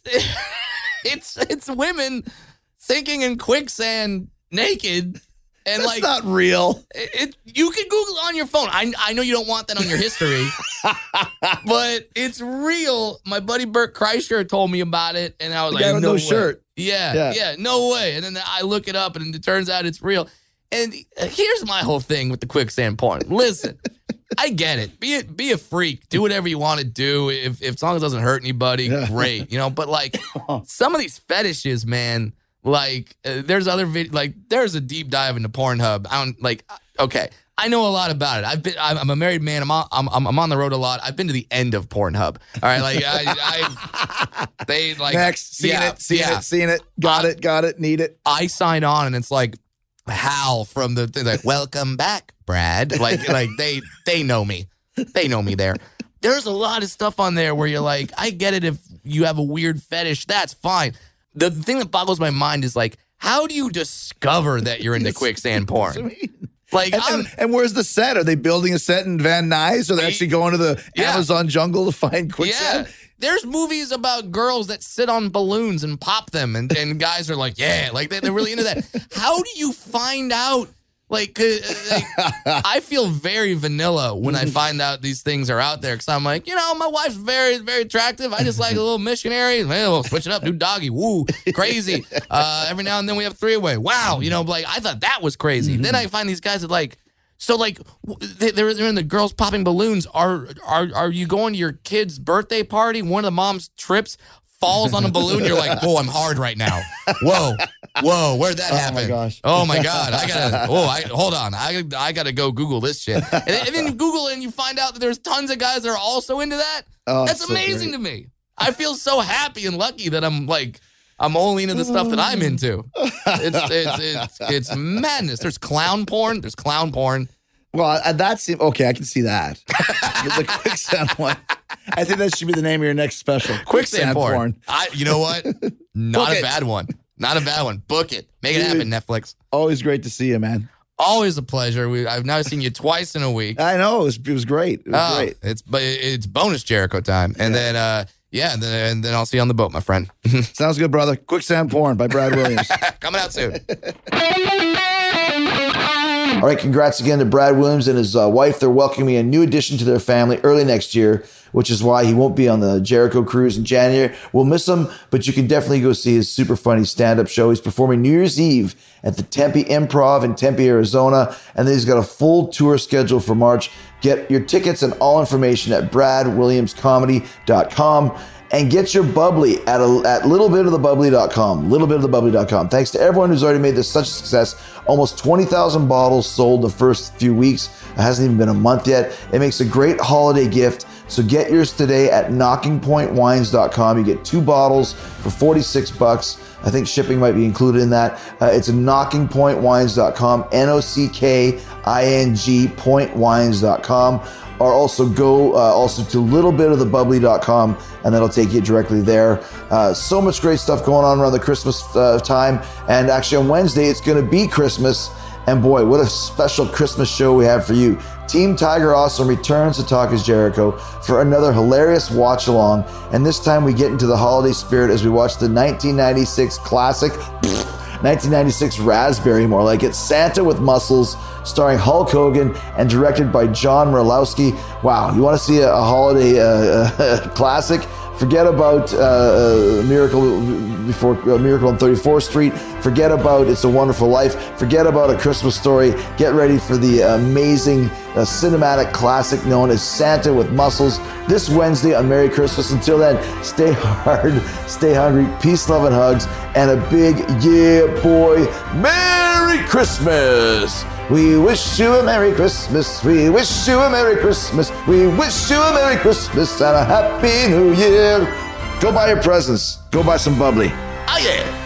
it's it's women sinking in quicksand naked. And That's like not real. It, it you can Google it on your phone. I I know you don't want that on your history, but it's real. My buddy Bert Kreischer told me about it, and I was the like, guy with no, no way. shirt. Yeah, Yeah. yeah, no way. And then I look it up, and it turns out it's real. And here's my whole thing with the quicksand porn. Listen, I get it. Be a, be a freak. Do whatever you want to do. If, if as long as it doesn't hurt anybody, Yeah. great. You know, but like some of these fetishes, man, like uh, there's other vid- like there's a deep dive into Pornhub. I don't like. Okay, I know a lot about it. I've been. I'm, I'm a married man. I'm on. I'm, I'm on the road a lot. I've been to the end of Pornhub. All right, like I, I they like Next, seen yeah, it, seen yeah. it, seen it, got I- it, got it, need it. I sign on and it's like Hal from the thing, like, welcome back, Brad. Like, like they they know me. They know me there. There's a lot of stuff on there where you're like, I get it if you have a weird fetish, that's fine. The thing that boggles my mind is like, how do you discover that you're into quicksand porn? Like, And, I'm, and, and where's the set? Are they building a set in Van Nuys? Or are they I- actually going to the Yeah. Amazon jungle to find yeah. quicksand? There's movies about girls that sit on balloons and pop them, and, and guys are like, yeah, like they, they're really into that. How do you find out? Like, 'cause, like I feel very vanilla when I find out these things are out there because I'm like, you know, my wife's very, very attractive. I just like a little missionary. Man, we'll switch it up, do doggy, woo, crazy. Uh, every now and then we have three way. Wow, you know, like I thought that was crazy. Then I find these guys that like. So like they- they're they're in the girls popping balloons. Are are are you going to your kid's birthday party? One of the mom's trips falls on a balloon. You're like, whoa, I'm hard right now. Whoa, whoa, where'd that Oh, happen? my gosh. Oh my god, I gotta. Oh, I hold on. I I gotta go Google this shit. And then, and then you Google it and you find out that there's tons of guys that are also into that. Oh, That's so amazing great. to me. I feel so happy and lucky that I'm like. I'm only into the stuff that I'm into. It's it's it's, it's madness. There's clown porn. There's clown porn. Well, uh, that's okay. I can see that. The quicksand one. I think that should be the name of your next special. Quicksand porn. I, you know what? Not Book a it. bad one. Not a bad one. Book it. Make it Dude. happen, Netflix. Always great to see you, man. Always a pleasure. We, I've now seen you twice in a week. I know it was, it was great. It was Oh, great. it's but it's bonus Jericho time, and then uh, yeah, and then, and then I'll see you on the boat, my friend. Sounds good, brother. Quicksand porn by Brad Williams. Coming out soon. All right, congrats again to Brad Williams and his uh, wife. They're welcoming a new addition to their family early next year, which is why he won't be on the Jericho cruise in January. We'll miss him, but you can definitely go see his super funny stand-up show. He's performing New Year's Eve at the Tempe Improv in Tempe, Arizona, and then he's got a full tour schedule for March. Get your tickets and all information at brad williams comedy dot com. and get your bubbly at a, at little bit of the bubbly dot com. little bit of the bubbly dot com. Thanks to everyone who's already made this such a success. Almost twenty thousand bottles sold the first few weeks. It hasn't even been a month yet. It makes a great holiday gift. So get yours today at knocking point wines dot com. You get two bottles for forty-six bucks. I think shipping might be included in that. Uh, it's knocking point wines dot com, N O C K I N G point wines dot com. Or also go uh, also to little bit of the bubbly dot com, and that'll take you directly there. Uh, so much great stuff going on around the Christmas uh, time. And actually on Wednesday, it's going to be Christmas. And boy, what a special Christmas show we have for you. Team Tiger Awesome returns to Talk is Jericho for another hilarious watch along. And this time we get into the holiday spirit as we watch the nineteen ninety-six classic, nineteen ninety-six Raspberry, more like it, Santa with Muscles, starring Hulk Hogan and directed by John Murlowski. Wow, you want to see a, a holiday uh, uh, classic? Forget about uh, uh, Miracle before uh, Miracle on thirty-fourth Street. Forget about It's a Wonderful Life. Forget about A Christmas Story. Get ready for the amazing uh, cinematic classic known as Santa with Muscles this Wednesday on Merry Christmas. Until then, stay hard, stay hungry, peace, love, and hugs, and a big yeah, boy, Merry Christmas. We wish you a Merry Christmas. We wish you a Merry Christmas. We wish you a Merry Christmas and a Happy New Year. Go buy your presents. Go buy some bubbly. Oh yeah.